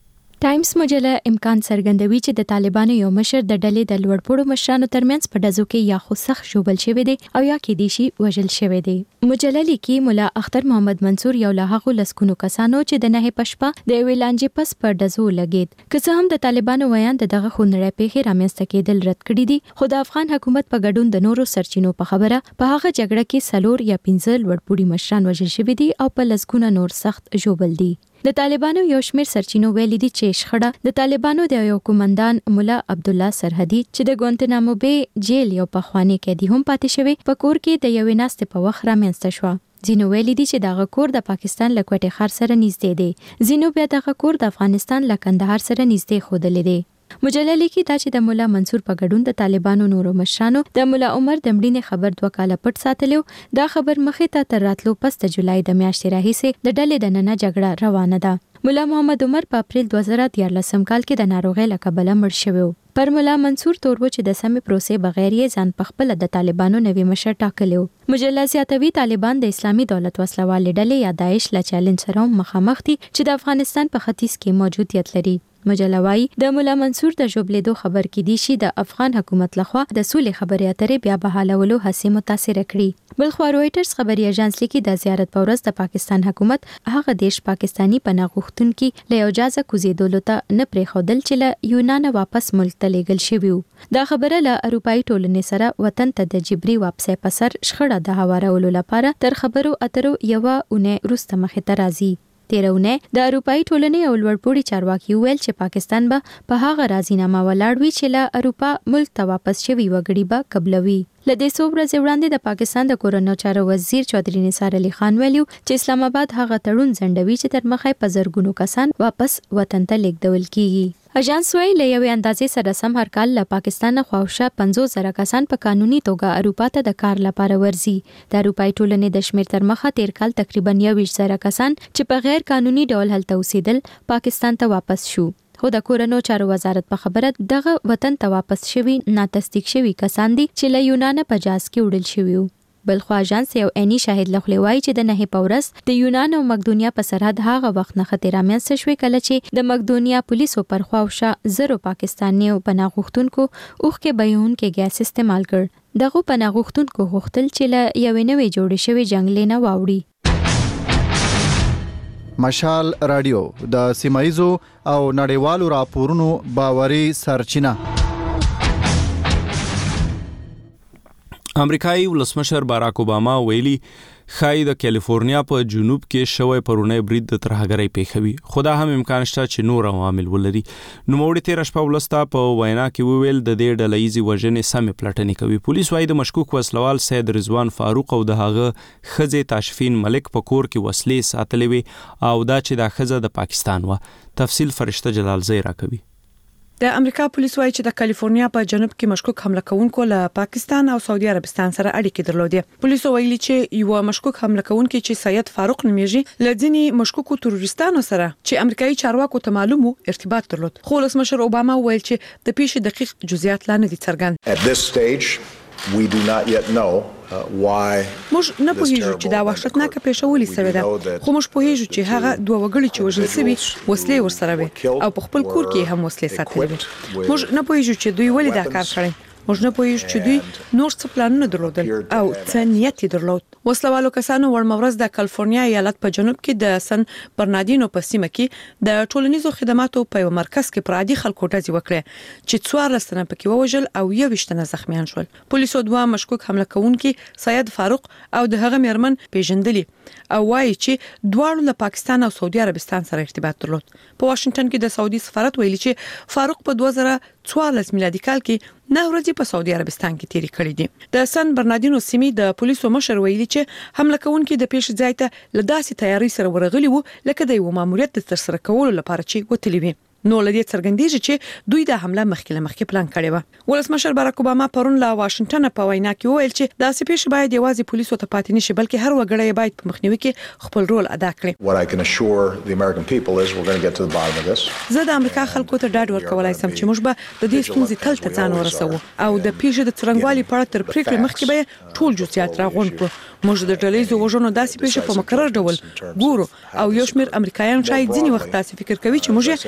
ټایمز مجله امکان څرګندوي چې د طالبانو یو مشر د ډلې د لوړپوړو مشرانو ترمنځ په ډزو کې یا خو سخت ژوبل شوی دی او یا کې دی شي وژل شوی دی. مجله لیکي مولا اختر محمد منصور یو له هغو لسګونو کسانو چې د نهه پشپه د یوې لانجې پس په ډزو لګید. که څه هم د طالبانو ویان د دغه خونړۍ پیښې رامنځته کېدل رد کړي دي، خو د افغان حکومت په ګډون د نورو سرچینو په خبره په هغه جګړه کې څلور یا پنځه لوړپوړي مشران وژل شوي دي او په لسګونه نور سخت ژوبل دي. د طالبانو یو شمېر سرچینو ویلي دي چې شخړه د طالبانو د یو کومندان مولا عبدالله سرحدي چې د ګوانتنامو بې جیل یو پخوانی قیدي هم پاتې شوی په کور کې د یوې ناستې په وخت رامنځته شوه. ځینو ویلي دي چې دغه کور د پاکستان له کوټې ښار سره نږدې دی، ځینو بیا دغه کور د افغانستان له کندهار سره نږدې ښودلی دی. مجله لیکي دا چې د مولا منصور په ګډون د طالبانو نورو مشرانو د مولا عمر د مړینې خبر دوه کاله پټ ساتلو. دا خبر مخې ته تر راتلو پس د جولای د میاشتې راهیسې د ډلې د ننه جګړه روانه ده. مولا محمد عمر په اپریل دوه زره دیارلسم کال کې د ناروغۍ له کبله مړ شوی و. پر مولا منصور تور و چې د سمې پروسې بغیر یې ځان په خپله د طالبانو نوی مشر ټاکلی و. مجله زیاتوي طالبان د اسلامي دولت وسلوالې ډلې یا داعش له چالنج سره هم مخامخ دي چې د افغانستان په ختیځ کې موجودیت لري. مجله وايي د مولا منصور د ژوبلیدو خبر کې دي شي د افغان حکومت لخوا د سولې خبرې اترې بیا بحالولو هڅې متاثر کړي. بلخوا رويټرز خبري اژانس لیکي د زیارت په ورځ د پاکستان حکومت هغه دیش پاکستانی پناه غوښتونکي له اجازه کوزیدلو ته نه پرېښودل چې له یونان واپس ملک ته لیږل شوي وو. دا خبره له اروپایي ټولنې سره وطن ته د جبري واپسۍ په سر شخړه د هوارولو لپاره تر خبرو اترو یوه اونۍ وروسته مخې ته راځي. تیرونه د اروپایي ټولنې او لوړپوړي چارواکي ویل چې پاکستان به په هغه راضینامه ولاړ وي چې له اروپا ملک ته واپس شوي وګړي به قبلوي. له دې څو ورځې وړاندې د پاکستان د کورونو چارو وزیر چودري نثار علي خان ویلو چې اسلام آباد هغه تړون ځنډوي چې تر مخه په زرګونو کسان واپس وطن ته لیږدول کیږي. اژانس وايي له یوې اندازې سره سم هر کال له پاکستان خواوشا پنځوس زره کسان په قانوني توګه اروپا ته د کار لپاره ورځي. د اروپایي ټولنې د شمېر تر مخه تیر کال تقریبا یوویشت زره کسان چې په غیر قانوني ډول هلته اوسېدل پاکستان ته واپس شو. خو د کورونو چارو وزارت په خبره دغه وطن ته واپس شوي ناتصدیق شوي کسان دي چې له یونان په جاز کې وړل شوي وو. بلخوا اژانس یو عیني شاهد لخوا وایي چې د نهه په ورځ د یونان او مقدونیا په سرحد هغه وخت نه خطر رامنځته شوی کله چې د مقدونیا پولیسو پر خواوشا زرو پاکستانیو پناه غوښتونکو اوښکې بهونکي ګیس استعمال کړ. دغه پناه غوښتونکو غوښتل چې له یوې نوې جوړې شوې جنگلې نه واوړي. مشال رادیو د سیمایزو او نړیوالو راپورونو باوري سرچینه. امریکایي ولسمشر باراک اوباما ویلي ښایي د کالیفورنیا په جنوب کې شوی پرونی برید د ترهګرۍ پیښوي، خو دا هم امکان شته چې نور عوامل ولري. نوموړي تېره شپه ولسته په وینا کې وویل د دې ډله ییزې وژنې سمې پلټنې کوي. پولیس وایي د مشکوک وسلوال سید رضوان فاروق او د هغه ښځې تاشفین ملک په کور کې وسلې ساتلې وې او دا چې دا ښځه د پاکستان وه. تفصیل فرشته جلالزی راکوي. د امریکا پولیس وایي چې د کالیفورنیا په جنوب کې مشکوک حمله کوونکو له پاکستان او سعودي عربستان سره اړیکې درلودې. پولیسو ویلي چې یو مشکوک حمله کوونکی چې سید فاروق نومیږي له ځینې مشکوکو تروریستانو سره چې امریکایي چارواکو ته معلومو ارتباط درلود. خو ولسمشر اوباما ویل چې د پیښې دقیق جزئیات لا نه دي څرګند. At this stage we do not yet know uh, why موږ نه پوهیږو چې دا وحشتناکه پیښه ولې سوې ده، خو موږ پوهیږو چې هغه دوه وګړي چې وژل شوي وسلې ورسره وي او په خپل کور کې هم وسلې ساتلې وي. موږ نه پوهیږو چې دوی ولې دا کار کړی، موږ نه پوهیږو چې دوی نور څه پلانونه درلودل او څه نیت یې درلود. وسلوالو کسانو ورمورز د کالیفورنیا ایالت په جنوب کې د سن برناردینو په سیمه کې د ټولنیزو خدماتو په یو مرکز کې پر عادي خلکو ډزې وکړې چې څوارلس تنه پکې ووژل او یوویشت تنه زخمیان شول. پولیسو دوه مشکوک حمله کوونکي سید فاروق او د هغه میرمن پیژندلي او وایي چې دواړو له پاکستان او سعودي عربستان سره ارتباط درلود. په واشنگټن کې د سعودي سفارت ویلي چې فاروق په دوه زره څوارلس میلادي کال کې نه ورځې په سعودي عربستان کې تیری کړې دي. د سن برناردینو سیمې د پولیسو مشر ویلي چې حمله کوونکي د پیښې ځای ته له داسې تیاری سره ورغلي وو لکه د یو ماموریت د ترسره کولو لپاره چې وتلی وي. نو لدې څرګندېږي چې دوی د حمله مخکې مخکې پلان کړی و. ولسمشر باراک اوباما پرون له واشنگټن په وینا کې وویل چې دا سپیش باید یوازې پولیسو ته پاتې نشي بلکې هر وګړی باید په مخنیوي کې خپل رول ادا کړي. What I can assure the American people is we're going to get to the bottom of this. زه د امریکا خلکو ته ډاډ ورکولای سم چې موږ به د دې ستونزې تل ته ځان ورسوو او د پیښې د څرنګوالي په اړه تر پریکړې مخکې به ټول جزئیات راغونډ کړو. موږ د ډلېزو وژنو داسې پیښې په مقرر ډول ګورو او یو شمېر امریکایان شاید ځینې وخت تاسو فکر کوي چې موږ د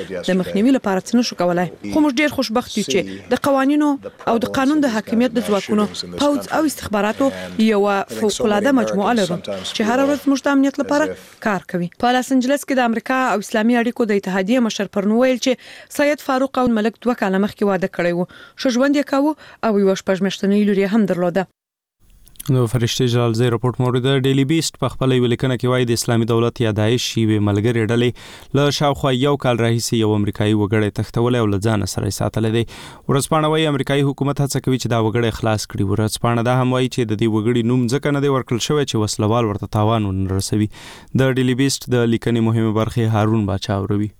مخنیوي لپاره څه نشو کولای. خو موږ ډیر خوشبخت یو چې د قوانینو او د قانون د حاکمیت د ځواکونو پوځ او استخباراتو یو فوق العاده مجموعه لرو چې هر ورځ موږ د امنیت لپاره کار کوي. په لاس انجلس کې د امریکا او اسلامي اړیکو د اتحادیې مشر پرون ویل چې سید فاروق او ملک دوه کاله مخکې واده کړی وو، ښه ژوند یې کاوه او یو شپږ میاشتنۍ لور یې هم درلوده. نو فرشته جلال زی رپورت مورد ډیلی بیسټ په خپل ولیکنه کې وایي د اسلامي دولت یا داعش شیوه ملګری ډلې له شاوخوا یو کال راهیسې یو امریکایي وګړی تښتولې او له ځان سره ساتل دي. ورځپاڼه وایي امریکایي حکومت هڅه کوي چې دا وګړی خلاص کړي. ورځپاڼه دا هم وایي چې د دې وګړي نوم ځکه نه دی ورکړل شوی چې وسلوال ورته تاوان ونه رسوي. د ډیلی بیسټ د لیکنې مهمه برخه هارون باچا اوروي.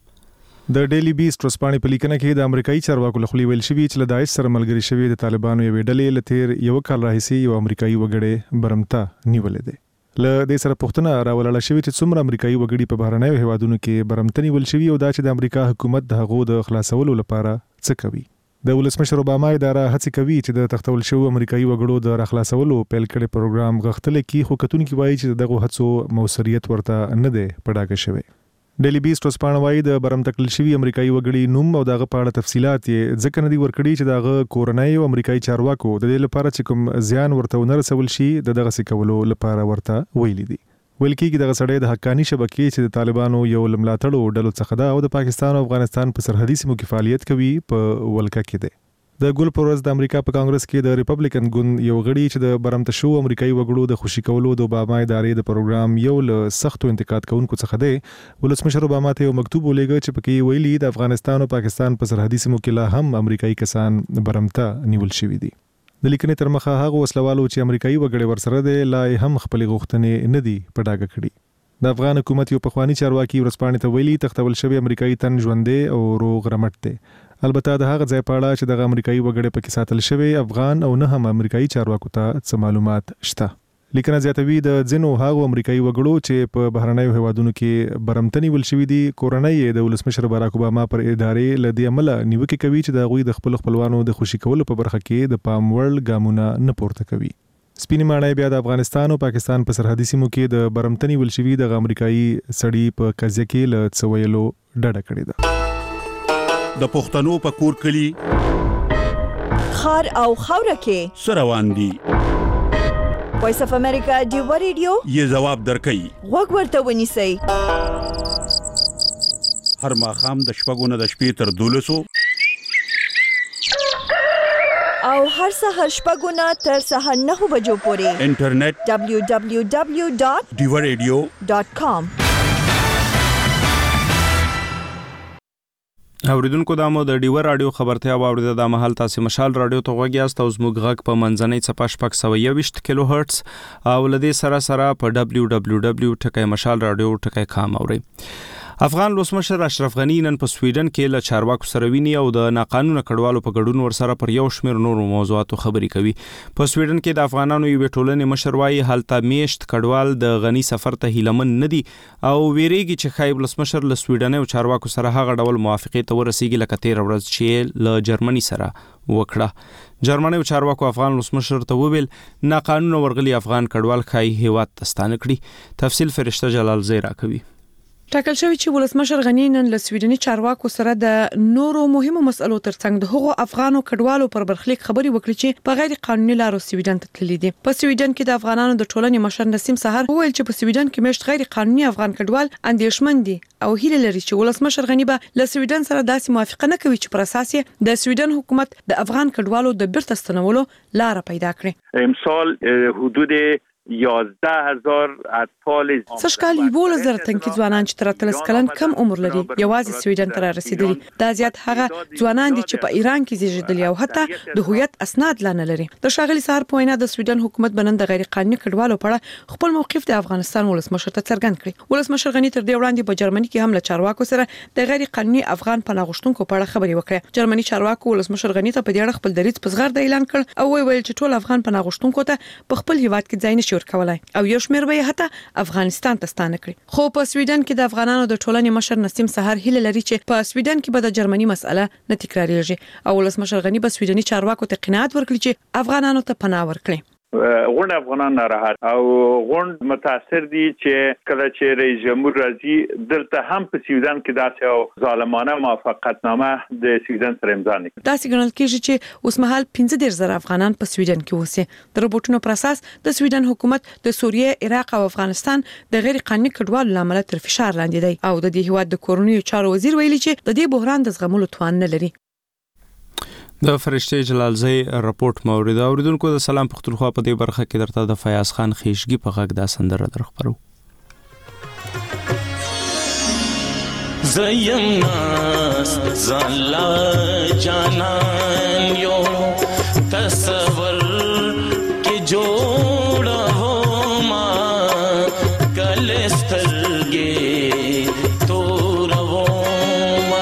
د ډیلی بیسټ ورځپاڼې په لیکنه کې د امریکایي چارواکو له خوا ویل شوی چې له داعش سره ملګری شوی د طالبانو یوې ډلې له تیر یو کال راهیسې یو امریکایي وګړی برمته نیولې دی. له دې سره پوښتنه راولاړه شوې چې څومره امریکایي وګړي په بهرنیو هیوادونو کې برمته نیول شوي او دا چې د امریکا حکومت د هغو د خلاصولو لپاره څه کوي. د ولسمشر اوباما اداره هڅه کوي چې د تختول شوو امریکایي وګړو د راخلاصولو پیل کړي پروګرام غښتل کی خو کتونکي وایي چې دغه هڅو موثریت ورته نه دی پډاګه شوی. ډیلی بیسټ ورځپاڼه وایي د برمته کړل شوي امریکایي وګړي نوم او دغه په اړه تفصیلات یې ځکه نه دي ورکړي چې دغه کورنۍ او امریکایي چارواکو د دې لپاره چې کوم زیان ورته ونه رسول شي د دغه سکولو لپاره ورته ویلي دي. ویل کېږي دغه سړی د حقاني شبکې چې د طالبانو یو لملاتړو ډلو څخه ده او د پاکستان او افغانستان په سرحدي سیمو کې فعالیت کوي په ولکه کې دی. د ګل پر ورځ د امریکا په کانګرس کې د ریپبلیکن ګوند یو غړي چې د برمته شو امریکایي وګړو د خوشي کولو د اوباما ادارې د پروګرام یو له سختو انتقاد کوونکو څخه دی. ولسمشر اوباما ته یو مکتوب ولېږه چې پکې ویلي د افغانستان او پاکستان په سرحدي سیمو کې لا هم امریکایي کسان برمته نیول شوي دي. د لیکنې تر مخه هغه وسلوالو چې امریکایي وګړي ورسره دي لا هم خپل غوښتنې نه دي پډاګه کړي. د افغان حکومت یو پخوانی چارواکي ورځپاڼې ته ویلي تختول شوی امریکایي تن ژوندې او روغ رمټ دی. البته د هغه ځای په اړه چې دغه امریکایي وګړي پکې ساتل شوی افغان او نه هم امریکایي چارواکو ته څه معلومات شته. لیکنه زیاتوي د ځینو هغو امریکایي وګړو چې په بهرنیو هیوادونو کې برمته نیول شوي دي کورنۍ د ولسمشر باراک اوباما پر ادارې له دې امله نیوکې کوي چې د هغوی د خپل خپلوانو د خوشي کولو په برخه کې د پام وړ ګامونه نه پورته کوي. سپینې ماڼۍ بیا د افغانستان او پاکستان په سرحدي سیمو کې د برمته نیول شوي د امریکایي سړي په قضیه کې له څه ویلو ډډه کړې ده. د پښتنو په کور کلی خار او خاوره کې سروان دي. وایس اف امریکا ډیو ریډیو یې جواب درکړي. وګ ورته ونیسئ. هر ماښام د شپږو نه د شپې تر دولسو او هر سهار شپږو نه تر سهار نهو بجو پورې انټرنیټ دبلیو دبلیو دبلیو ډاٹ ډیو ریډیو ډاٹ کام. اوریدونکو د مو د ډیور رادیو خبرتیا واوریده د مهال تاسو مشال رادیو ته وګیاست او زموږ غږ په منځنۍ صفه شپږ سوه یوویشت کیلو هرتز او لدې سره سره په دبلیو دبلیو دبلیو ټکی مشال رادیو ټکی کام اوري. افغان ولسمشر اشرف غنی نن په سویډن کې له چارواکو سره ویني او د ناقانونه کډوالو په ګډون ورسره پر یو شمېر نورو موضوعاتو خبرې کوي. په سویډن کې د افغانانو یوې ټولنې مشر وایي هلته میشت کډوال د غنی سفر ته هیلمن نه دي او ویریږي چې خایب ولسمشر له سویډن او چارواکو سره هغه ډول موافقه ته ورسیږي لکه تیر ورځ چې له جرمني سره وکړه. جرمني او چارواکو افغان ولسمشر ته وویل ناقانونه ورغلي افغان کډوال خای هیواد ته ستانه کړي. تفصیل فرشته جلال زیرا کوي. ټاکل شوی چې ولسمشر غنی نن له سویډني چارواکو سره د نورو مهمو مسلو ترڅنګ د هغو افغانو کډوالو پر برخلیک خبري وکړي چې په غیر قانوني لارو سویډن ته تللي دي. په سویډن کې د افغانانو د ټولنې مشر نسیم سحر وویل چې په سویډن کې مشت غیر قانوني افغان کډوال اندېښمن دي او هیله لري چې ولسمشر غنی به له سویډن سره داسې موافقه نه کوي چې پر اساس یې د سویډن حکومت د افغان کډوالو د بیرته ستنولو لار پیدا کړي. امسال حدود یازده هزار اطفال سشکال یبول زر تنکی ځوانان چې تر اتلس کلن کم عمر لري یوازې سویډن ته رسیدلي. دا زیات هغه ځوانان دي چې په ایران کې زیږیدلي او حتی د هویت اسناد لا نه لري. د ښاغلي سحر په وینا د سویډن حکومت بنن د غیر قانوني کډوالو په اړه خپل موقف د افغانستان ولسمشر ته څرګند کړی. ولسمشر غنی تر دې وړاندې په جرمني کې هم له چارواکو سره د غیر قانوني افغان پناه غوښتونکو په اړه خبرې وکړې. جرمني چارواکو ولسمشر غنی ته په دې اړه خپل دریځ په زغرد اعلان کړ او ویل چې ټول افغان پناه غوښتونکو ته په خپل هیواد کې ځای نشي ورکولای او یو شمېر به حتی افغانستان ته ستانه کړي. خو په سویډن کې د افغانانو د ټولنې مشر نسیم سحر هیله لري چې په سویډن کې به د جرمني مسأله نه تکراریږي او ولسمشر غنی به سویډني چارواکو ته قناعت ورکړي چې افغانانو ته پناه ورکړي. غونډ افغانان ناراحت او غونډ متاثر دي چې کله چې رئیس جمهور راځي دلته هم په سویډن کې داسې او ظالمانه موافقتنامه د سویډن سره امضا نه دا سیګنال کېږي چې اوس مهال پنځه ډیر زره افغانان په سویډن کې اوسي د رپورټونو پر اساس د سویډن حکومت د سوریه، عراق او افغانستان د غیر قانوني کډوالو لامل تر فشار لاندې دی او د دې هیواد د کورونی چارو وزیر ویلي چې د دې بحران د زغملو توان نه لري. د فرشته جلالزی رپورت مورید اوریدونکو د سلام پختونخوا په دې برخه کې درته د فیاض خان خیشګي په غږ دا سندره درخبرو. زیم ناس زالا جانان یو تصور کې جوړ هو ما کلسترګې تور هو ما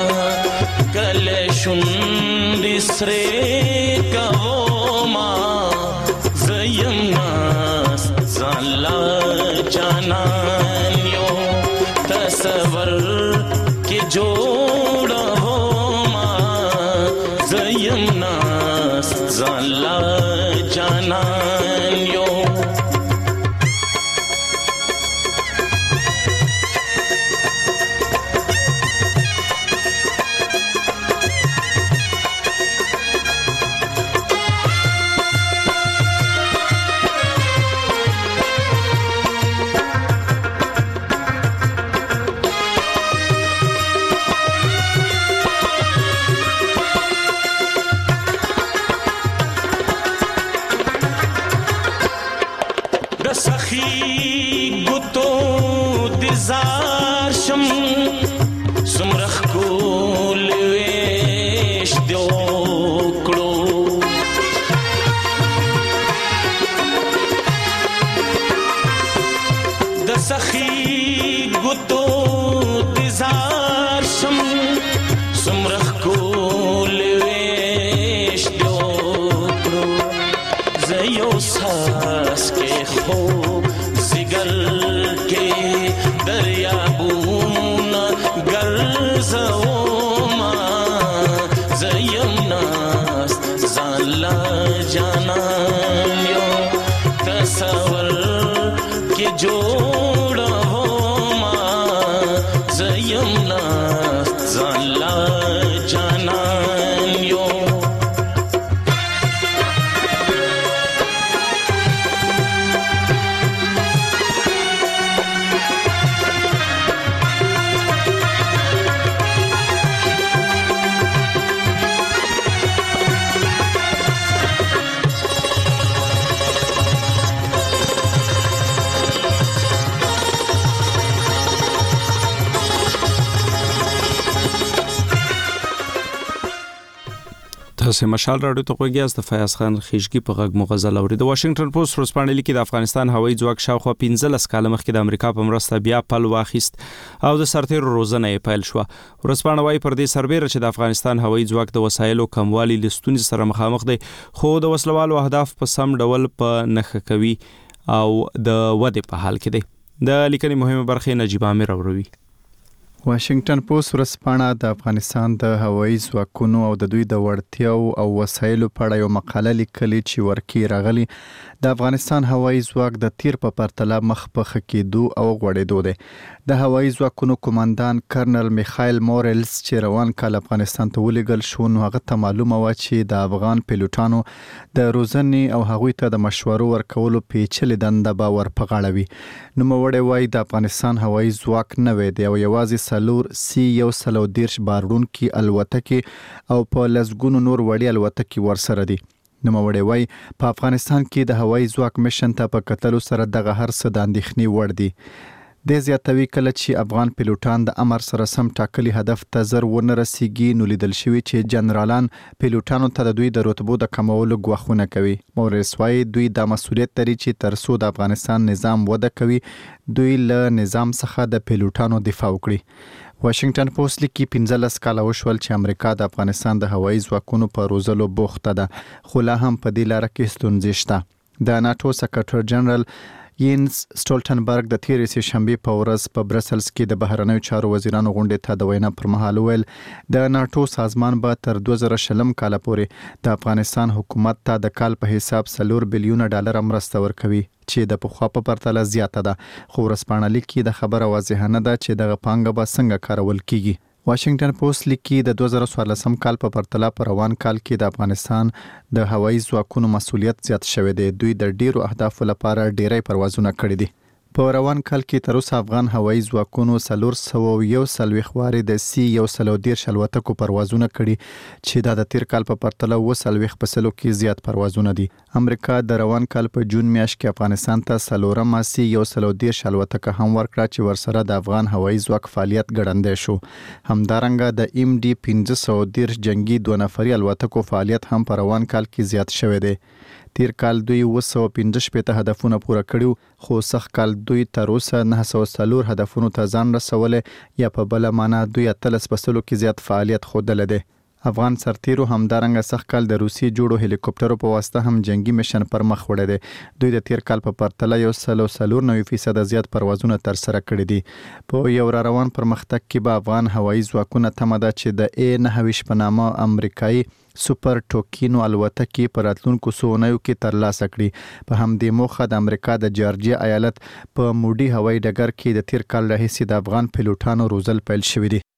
کلشون سره کو ما زیم ناس زالا جانان یو تصور کې جوړ هو ما زیم ناس زالا جانان یو تاسو مشال راډیو ته وګورئ د فیاض خان خیشګي په غږ مغزل اوري. د واشنگټن پوسټ ورځپاڼه لیکي د افغانستان هوایي ځواک شاوخوا پنځلس کال مخکې د امریکا په مرسته بیا پل واخیست او د سرتیرو روزنه یې پیل شو. ورځپاڼه وايي پر دې سربېره چې د افغانستان هوایي ځواک د وسایلو کموالي لستونی سره مخامخ دی خو د وسلوالو اهداف په سم ډول په نخښه کوي او د ودې په حال کې دی. د لیکنې مهمه برخه نجیب عامر اوروي. واشنگټن پوسټ ورځپاڼه د افغانستان د هوایي ځواکونو او د دوی د وړتیاو او وسایلو په اړه یو مقاله لیکلې چې ورکی راغلي د افغانستان هوایي ځواک د تیر په پرتله مخ په خکېدو او غوړېدو دی. د هوایي ځواکونو کمانډان کرنل میخایل مورلز چې روان کال افغانستان ته ولېږل شو نو هغه ته معلومه و چې د افغان پیلوټانو د روزنې او هغوی ته د مشورو ورکولو پیچلې دنده به ورپغاړه وي. نوموړی وایي د افغانستان هوایي ځواک نوی دی او یوازې سلور سی یو سلو دیرش باروړونکي الوتکې او په لسګونو نور وړي الوتکې ورسره دي. نوموړی وایي په افغانستان کې د هوایي ځواک مشن ته په کتلو سره دغه هر څه د اندېښنې وړ دي. د زیاتوي کله چې افغان پیلوټان د امر سره سم ټاکلي هدف ته زر ونه رسیږي نو لیدل شوی چې جنرالان پیلوټانو ته د دوی د رتبو د کمولو غوښتنه کوي. مورس وايي دوی د مسؤلیت لري چې تر څو د افغانستان نظام وده کوي دوی له نظام څخه د پیلوټانو دفاع وکړي. واشنگټن پوسټ لیکي پنځلس کاله وشول چې امریکا د افغانستان د هوایي ځواکونو په روزلو بوخته ده خو لا هم په دې لار کې ستونزې شته. د ناتو سکرټر جنرال یینز سټولټنبرګ د تیرې سه شنبه په ورځ په برسلز کې د بهرنیو چارو وزیرانو غونډې ته د وینا پر مهال ویل د ناتو سازمان به تر دوه زره شلم کال پورې د افغانستان حکومت ته د کال په حساب سلور بلیون ډالر مرسته ورکوي چې د پخوا په پرتله زیاته ده. خو ورسپانه لیکي د خبره واضح نه ده چې دغه پانګه به څنګه کارول کیږي. واشنگټن پوسټ لیکي د دوه زره څوارلسم کال په پرتله په روان کال کې د افغانستان د هوایي ځواکونو مسولیت زیات شوی دی. دوی د ډیرو اهدافو لپاره ډیری پروازونه کړي دي. په روان کال کې تر اوسه افغان هوایي ځواکونو څلور سوه یو څلوېښت وارې د سی یو سل او دېرش الوتکو پروازونه کړي چې دا د تیر کال په پرتله اوه څلوېښت په سلو کې زیات پروازونه دي. امریکا د روان کال په جون میاشت کې افغانستان ته څلورم سی یو سل او دېرش الوتکه هم ورکړه چې ورسره د افغان هوایي ځواک فعالیت ګړندی شو. همدارنګه د ایم ډي پنځه سوه دېرش جنگي دوه نفري الوتکو فعالیت هم په روان کال کې زیات شوی دی. تیر کال دوی اوه سوه پنځه شپېته هدفونه پوره کړي خو سخت کال دوی تر اوسه نه سوه څلور هدفونو ته ځان رسولی یا په بله معنا دوی اتلس په سلو کې زیات فعالیت ښودلی دی. افغان سرتیرو همدارنګه سخت کال د روسي جوړو هلیکوپټرو په واسطه هم جنگي میشن پر مخ وړی دی. دوی د تیر کال په پرتله یو سل او څلور نوي فیصده زیات پروازونه ترسره کړي دي. په یو را روان پرمختګ کې به افغان هوایي ځواکونه تمه ده چې د ای نهه ویشت په نامه امریکایي سوپر ټوکینو الوتکې په راتلونکو څو اونیو کې ترلاسه کړي. په همدې موخه د امریکا د جارجیا ایالت په موډي هوایي ډګر کې د تیر کال راهیسې د افغان پیلوټانو روزل پیل شوي دي.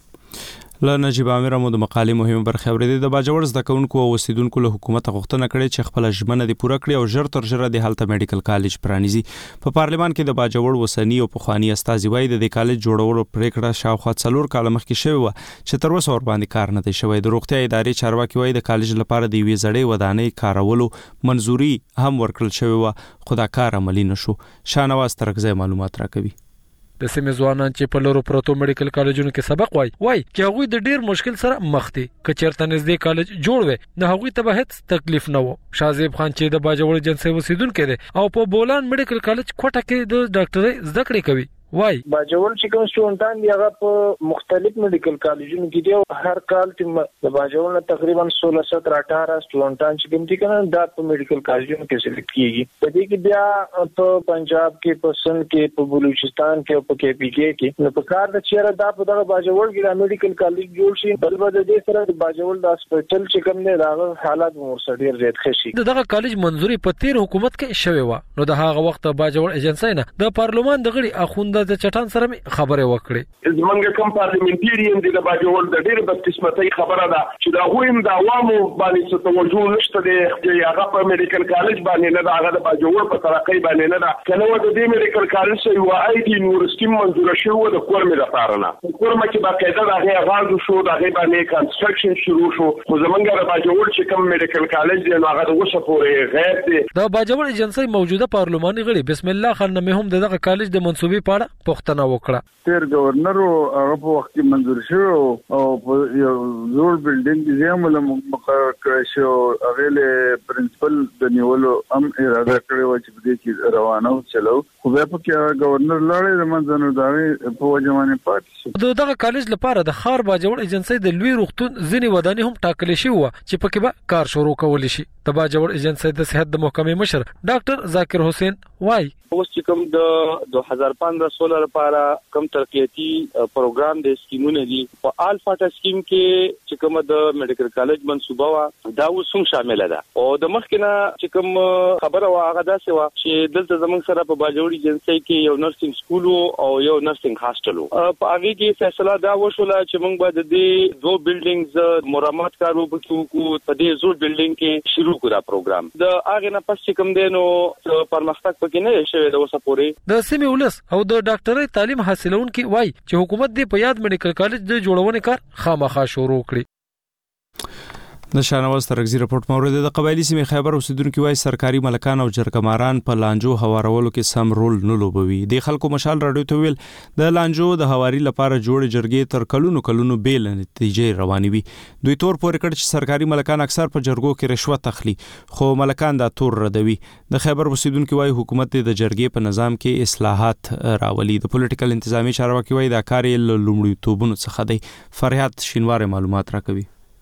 له نجیب امیر مو د مقالې مهمه برخه اورېدې. د باجوړ زده کوونکو او اوسیدونکو له حکومت غوښتنه کړې چې خپل ژمنه دې پوره کړي او ژر تر ژره د هلته میډیکل کالج پرانیزي. په پارلمان کې د باجوړ وسنی او پخوانی استازي وایي د دې کالج جوړولو پریکړه شاوخوا څلور کاله مخکې شوې وه چې تر اوسه ورباندې کار نه دی شوی. د روغتیا ادارې چارواکي وایي د کالج لپاره د یوې زړې ودانۍ کارولو منظوري هم ورکړل شوې وه خو دا کار عملي نه شو. شاهنواز ترکزی معلومات راکوي. د سیمې ځوانان چې په لورو پروتو میډیکل کالجونو کې سبق وای وای چې هغه د ډیر مشکل سره مخ دي. که چیرته نږدې کالج جوړ وي نه هغه ته به هیڅ تکلیف نه وو. شازیب خان چې د باجوړ جنسي وسیدونکو دی او په بولان میډیکل کالج کوټه کې د ډاکټرۍ زده کړې کوي. وای باجوړ چې کوم سټوډنټان دی هغه په مختلف میډیکل کالجونو کې دی او هر کال چې د باجوړ نه تقریبا سولہ سترہ اٹھارہ سټوډنټان چې کوم دي کنه دا په میډیکل کالجونو کې سلیکټ کیږي. په دې کې بیا په پنجاب کې په سند کې په بلوچستان کې او په کې پی کې کې نو په کار د چیرې دا په دغه باجوړ کې د میډیکل کالج جوړ شي. بل به د دې سره د باجوړ د هسپتال چې کوم دی دا حالات ورسره ډیر زیات خشي. دغه کالج منځوري په تیر حکومت کې شوی و نو د هغه وخت باجوړ ایجنسی نه د پارلمان د غړي اخوند د چټان سره خبره وکړي. زمونږ کوم پارلیمنټریان دي د باجوړ د ډېر بدقسمتۍ خبره ده چې دا غویم د عوامو باندې څه توجه نشته دی چې هغه په میډیکل کالج باندې نه دا هغه د باجوړ په ترقۍ باندې نه ده. کنه و د دې میډیکل کالج سره یو آی ډي یونیورسيټي منظور شوی د کورمه لپاره نه. کورمه کې باقاعده د هغه غاړو شو د هغه باندې کنستراکشن شروع شو. خو زمونږ د باجوړ چې کوم میډیکل کالج دی نو هغه د وسه پورې غیر دی. د باجوړ ایجنسی موجوده پارلماني غړي بسم الله خان نه هم دغه کالج د منسوبي پاړه پښتنه وکړه. تیر گورنر هغه په وخت کې منظور شو او په یو زوړ بلډینګ کې زموږ مقرر کړی شو. هغه له پرنسپل د نیولو هم اراده کړې و چې په دې کې روانه چلو خو بیا په کې گورنر لړې د منځنو دغه په وجمانه پاتې شو. دغه کالج لپاره د خار باجوړ ایجنسی د لوی روغتون ځینې ودانۍ هم ټاکل شي و چې په کې به کار شروع کول شي. د باجوړ ایجنسی د صحت د محکمې مشر ډاکټر ذاکر حسین وای اوس چې کوم د دوه هزار پنځه سولہ لپاره کوم ترقیاتی پروګرام د سکیمونه دي په الفاټا سکیم کې چې کوم د میډیکل کالج منصوبه وا دا اوس هم شامل ده. او د مخکنه چې کوم خبره وا هغه داسې وا چې دلته زمونږ سره په باجوړ ایجنسی کې یو نرسنګ سکول او یو نرسنګ هاسټل په هغه کې فیصله دا وشوله چې موږ به د دې دوه بلډینګز مرمت کارو وکړو په دې زوړ بلډینګ کې شروع کړو پروګرام. د هغه نه پس چې کوم دینو پرمختګ پکې نه شي د سیمې ولس او د ډاکټرۍ تعلیم حاصلونکي وای چې حکومت دې په یاد میډیکل کالج د جوړونې کار خامخا شروع کړي. د شاهنواز ترکزی رپورت مورد د قبایلی سیمې خیبر اوسیدونکو وای سرکاري ملکان او جرګماران په لانجو هوارولو کې سم رول نه لوبوي. د خلکو مشال راډیو ته ویل د لانجو د هواري لپاره جوړ جرګې تر کلونو کلونو بیل نتیجې رواني وي. دوی تور پورې کړ چې سرکاري ملکان اکثر په جرګو کې رشوت اخلي خو ملکان دا تور ردوي. د خیبر اوسیدونکو وای حکومت د جرګې په نظام کې اصلاحات راولي. د پولیټیکل انتظامی چارواکي وای دا کار یې لومړی توبونو څخه دی. فریاد شینوار معلومات راکوي.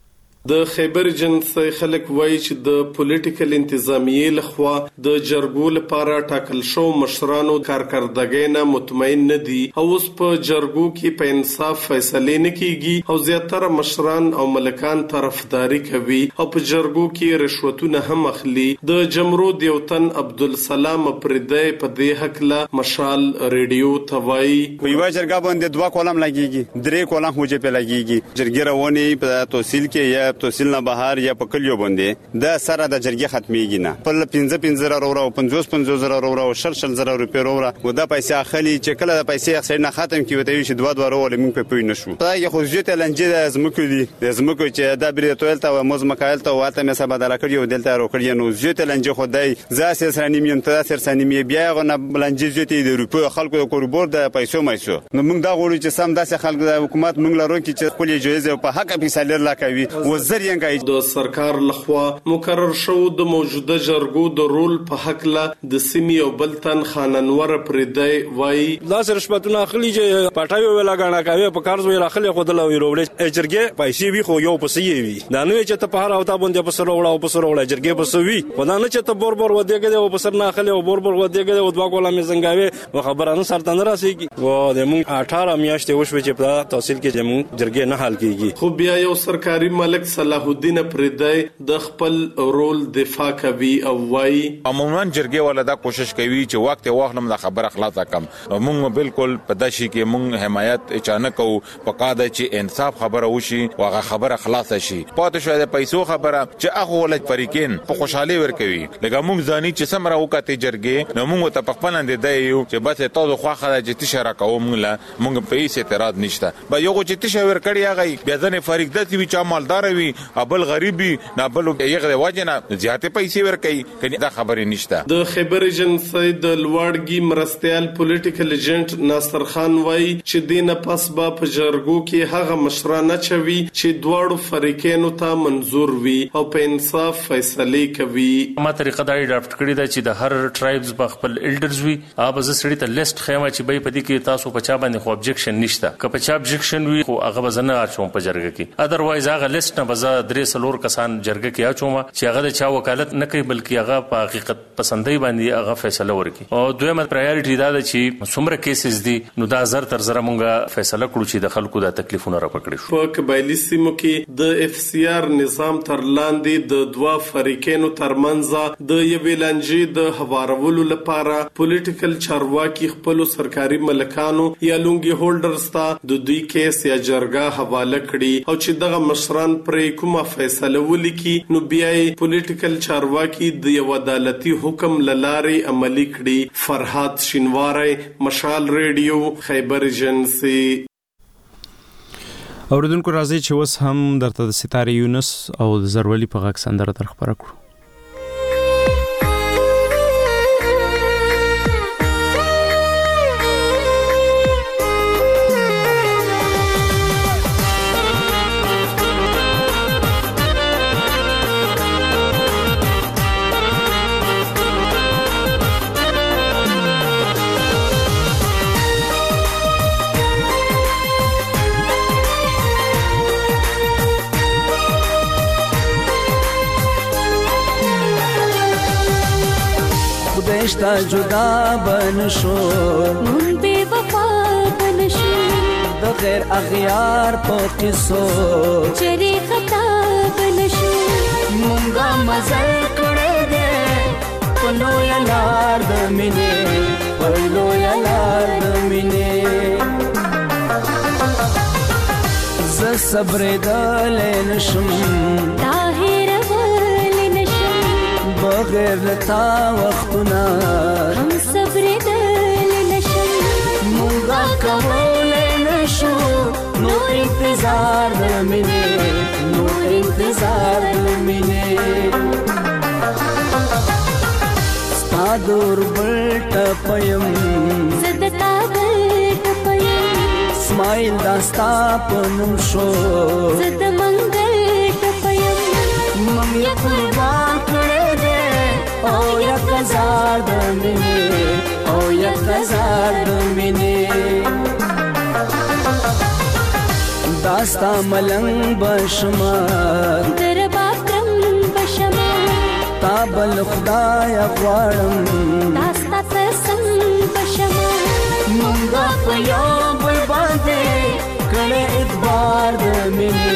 د خیبر جنسي خلک وایي چې د پولیټیکل انتظامیه لخوا د جرګو لپاره ټاکل شو مشرانو کارکردګۍ نه مطمئن نه دي او اوس په جرګو کې په انصاف فیصله نه کیږي او زیاتره مشران او ملکان طرفداري کوي او په جرګو کې رشوتونه هم اخلي. د جمرود یو تن عبدالسلام پردی په دې حق لا مشال ریډیو توای په یو جرګه باندې دوه کولم لګيږي درې کولم هوجه په لګيږي جرګه رواني په توصیل کې یا توصیل نه بهر یا په کلیو باندې د سره د جرګه ختميږي نه په پنځه پنځه زره ورو پنځوس پنځوس زره ورو شل شل زره روپیا ورو و د پیسې اخلي چې کله د پیسې اخلي نه ختم کیږي ته چې دوه دوه ورو لمن په پوي نشو دا یو خو ځته لنجه د زمکو دي د زمکو چې د بری تویلته او موز مکایل ته واته مې سبا د راکړیو دلته راکړی نو ځته لنجه خدای زاسه سره نیم ته سره سره نیم بیا غو نه لنجه ځته د روپیا خلکو د کوربور د پیسو مایسو نو موږ دا غوړو چې سم داسې خلک د حکومت موږ لرو چې خپل جایزه په حق فیصله لکوي وزیر یې د سرکار لخوا مقرر شو د موجوده جرګو د رول په حق لا د سیمې او بلتن خاننور پردی وای دا سر شپتونه اخلي چې پټاوي ولا غاڼه کوي په کارز ویل اخلي خو د لوي وروړي جرګه پیسې وی خو یو پسې وی دا نه چې ته په هر او تا باندې په سر وړا او په سر وړا جرګه پسوي خدا نه چې ته بور بور ودیګه او په سر نه اخلي او بور بور ودیګه او دوا کوله مې زنګاوي و خبرانه سره نه راسيږي و د مونږ اټھارہ میاشتې وشو چې په تحصیل کې زموږ جرګه نه حل کیږي خو بیا یو سرکاري ملک صلاح الدین پردی د خپل رول دفاع کوي او وای عموما جرګه ولا دا کوشش کوي چې وخت وخت نه خبره خلاصه کم موږ بالکل په دشي کې موږ حمایت اچانک او پقاده چې انصاف خبره وشي واغه خبره خلاصه شي پاتې شو د پیسو خبره چې هغه ولج فریقین په خوشحالي ورکوي لکه موږ ځاني چې سمره وکړي جرګه نو موږ ته په خپل اند دی چې بس تاسو خو خدای چې تشره کوم لا موږ په هیڅ اعتراض نشته به یو چې تشره ور کړی هغه بیا ځنه فریق دتی وی چې مالدار وي ابل غریبي نه بل یغه واجنه زیاته پیسې ور کوي کني دا خبره نشته. د خیبر جنسي د لوړګي مرستيال پولیټیکل ایجنټ ناصر خان وای چې دینه پس با په جرګو کې هغه مشرانه چوي چې دواړو فریقینو ته منزور وي او په انصاف فیصله کوي. ما طریقه دا ډرافټ کړی دا چې د هر ټرایبز په خپل الډرز وي اوب ز سړی ته لیست خیمه چې به په دې کې تاسو په چا باندې خو ابجیکشن نشته که په چا ابجیکشن وي خو هغه بزنه اچوم په جرګه کې ادروایز هغه لیست نه بزا درې سلور کسان جرګه کې اچوم چې هغه د چا وکالت نه کوي بلکې هغه په حقیقت پسندۍ باندې هغه فیصله ورکړي او دویمه پرایورټي دا ده چې څومره کیسز دي نو دا زر تر زر مونږه فیصله کړو چې د خلکو د تکلیفونو راپکړي شو. په قبایلی سیمو کې د اف سی آر نظام تر لاندې د دوا فریقینو ترمنځ د یوې لنجې د هوارولو لپاره پولیټیکل چارواکي خپل سرکاري ملکانو یا لونګي هولډرز ته د دوی کیس یا جرګه حواله کړي او چې دغه مشران پرې کومه فیصله ولیکي نو بیا یې پولیټیکل چارواکي د یو عدالتي حکم لاري عملی کړي. فرحات شینواری مشال ریډیو خیبر جنسي. اوریدونکو راځي چې وس هم درته د ستاره یونس او د زرولي په غږ سندره تر خبره کړو. رشتہ جدا بن شو مون بے وفا بن شو د غیر اغیار په قصو چری خطا بن شو مونږه مزل کړه دې په لوی لار د مینې په لوی لار د مینې ز صبر د لنشم طاهر ول نشم بغیر لتا وختنا هم صبر د لنشم مونږه کول نشو نو انتظار د مینې نو انتظار د مینې دور بلټ پیم زدتا بلټ پیم سمایل داستا پنم شو زد منگل پیم مم یا قربان کړه دې او یا کزار د مینې او یا کزار د مینې داستا ستا ملنګ بشما در باکرم بشما تا بل خدای غواړم داستا قسم بشما مونږه په یو بل باندې کړه اعتبار د مینې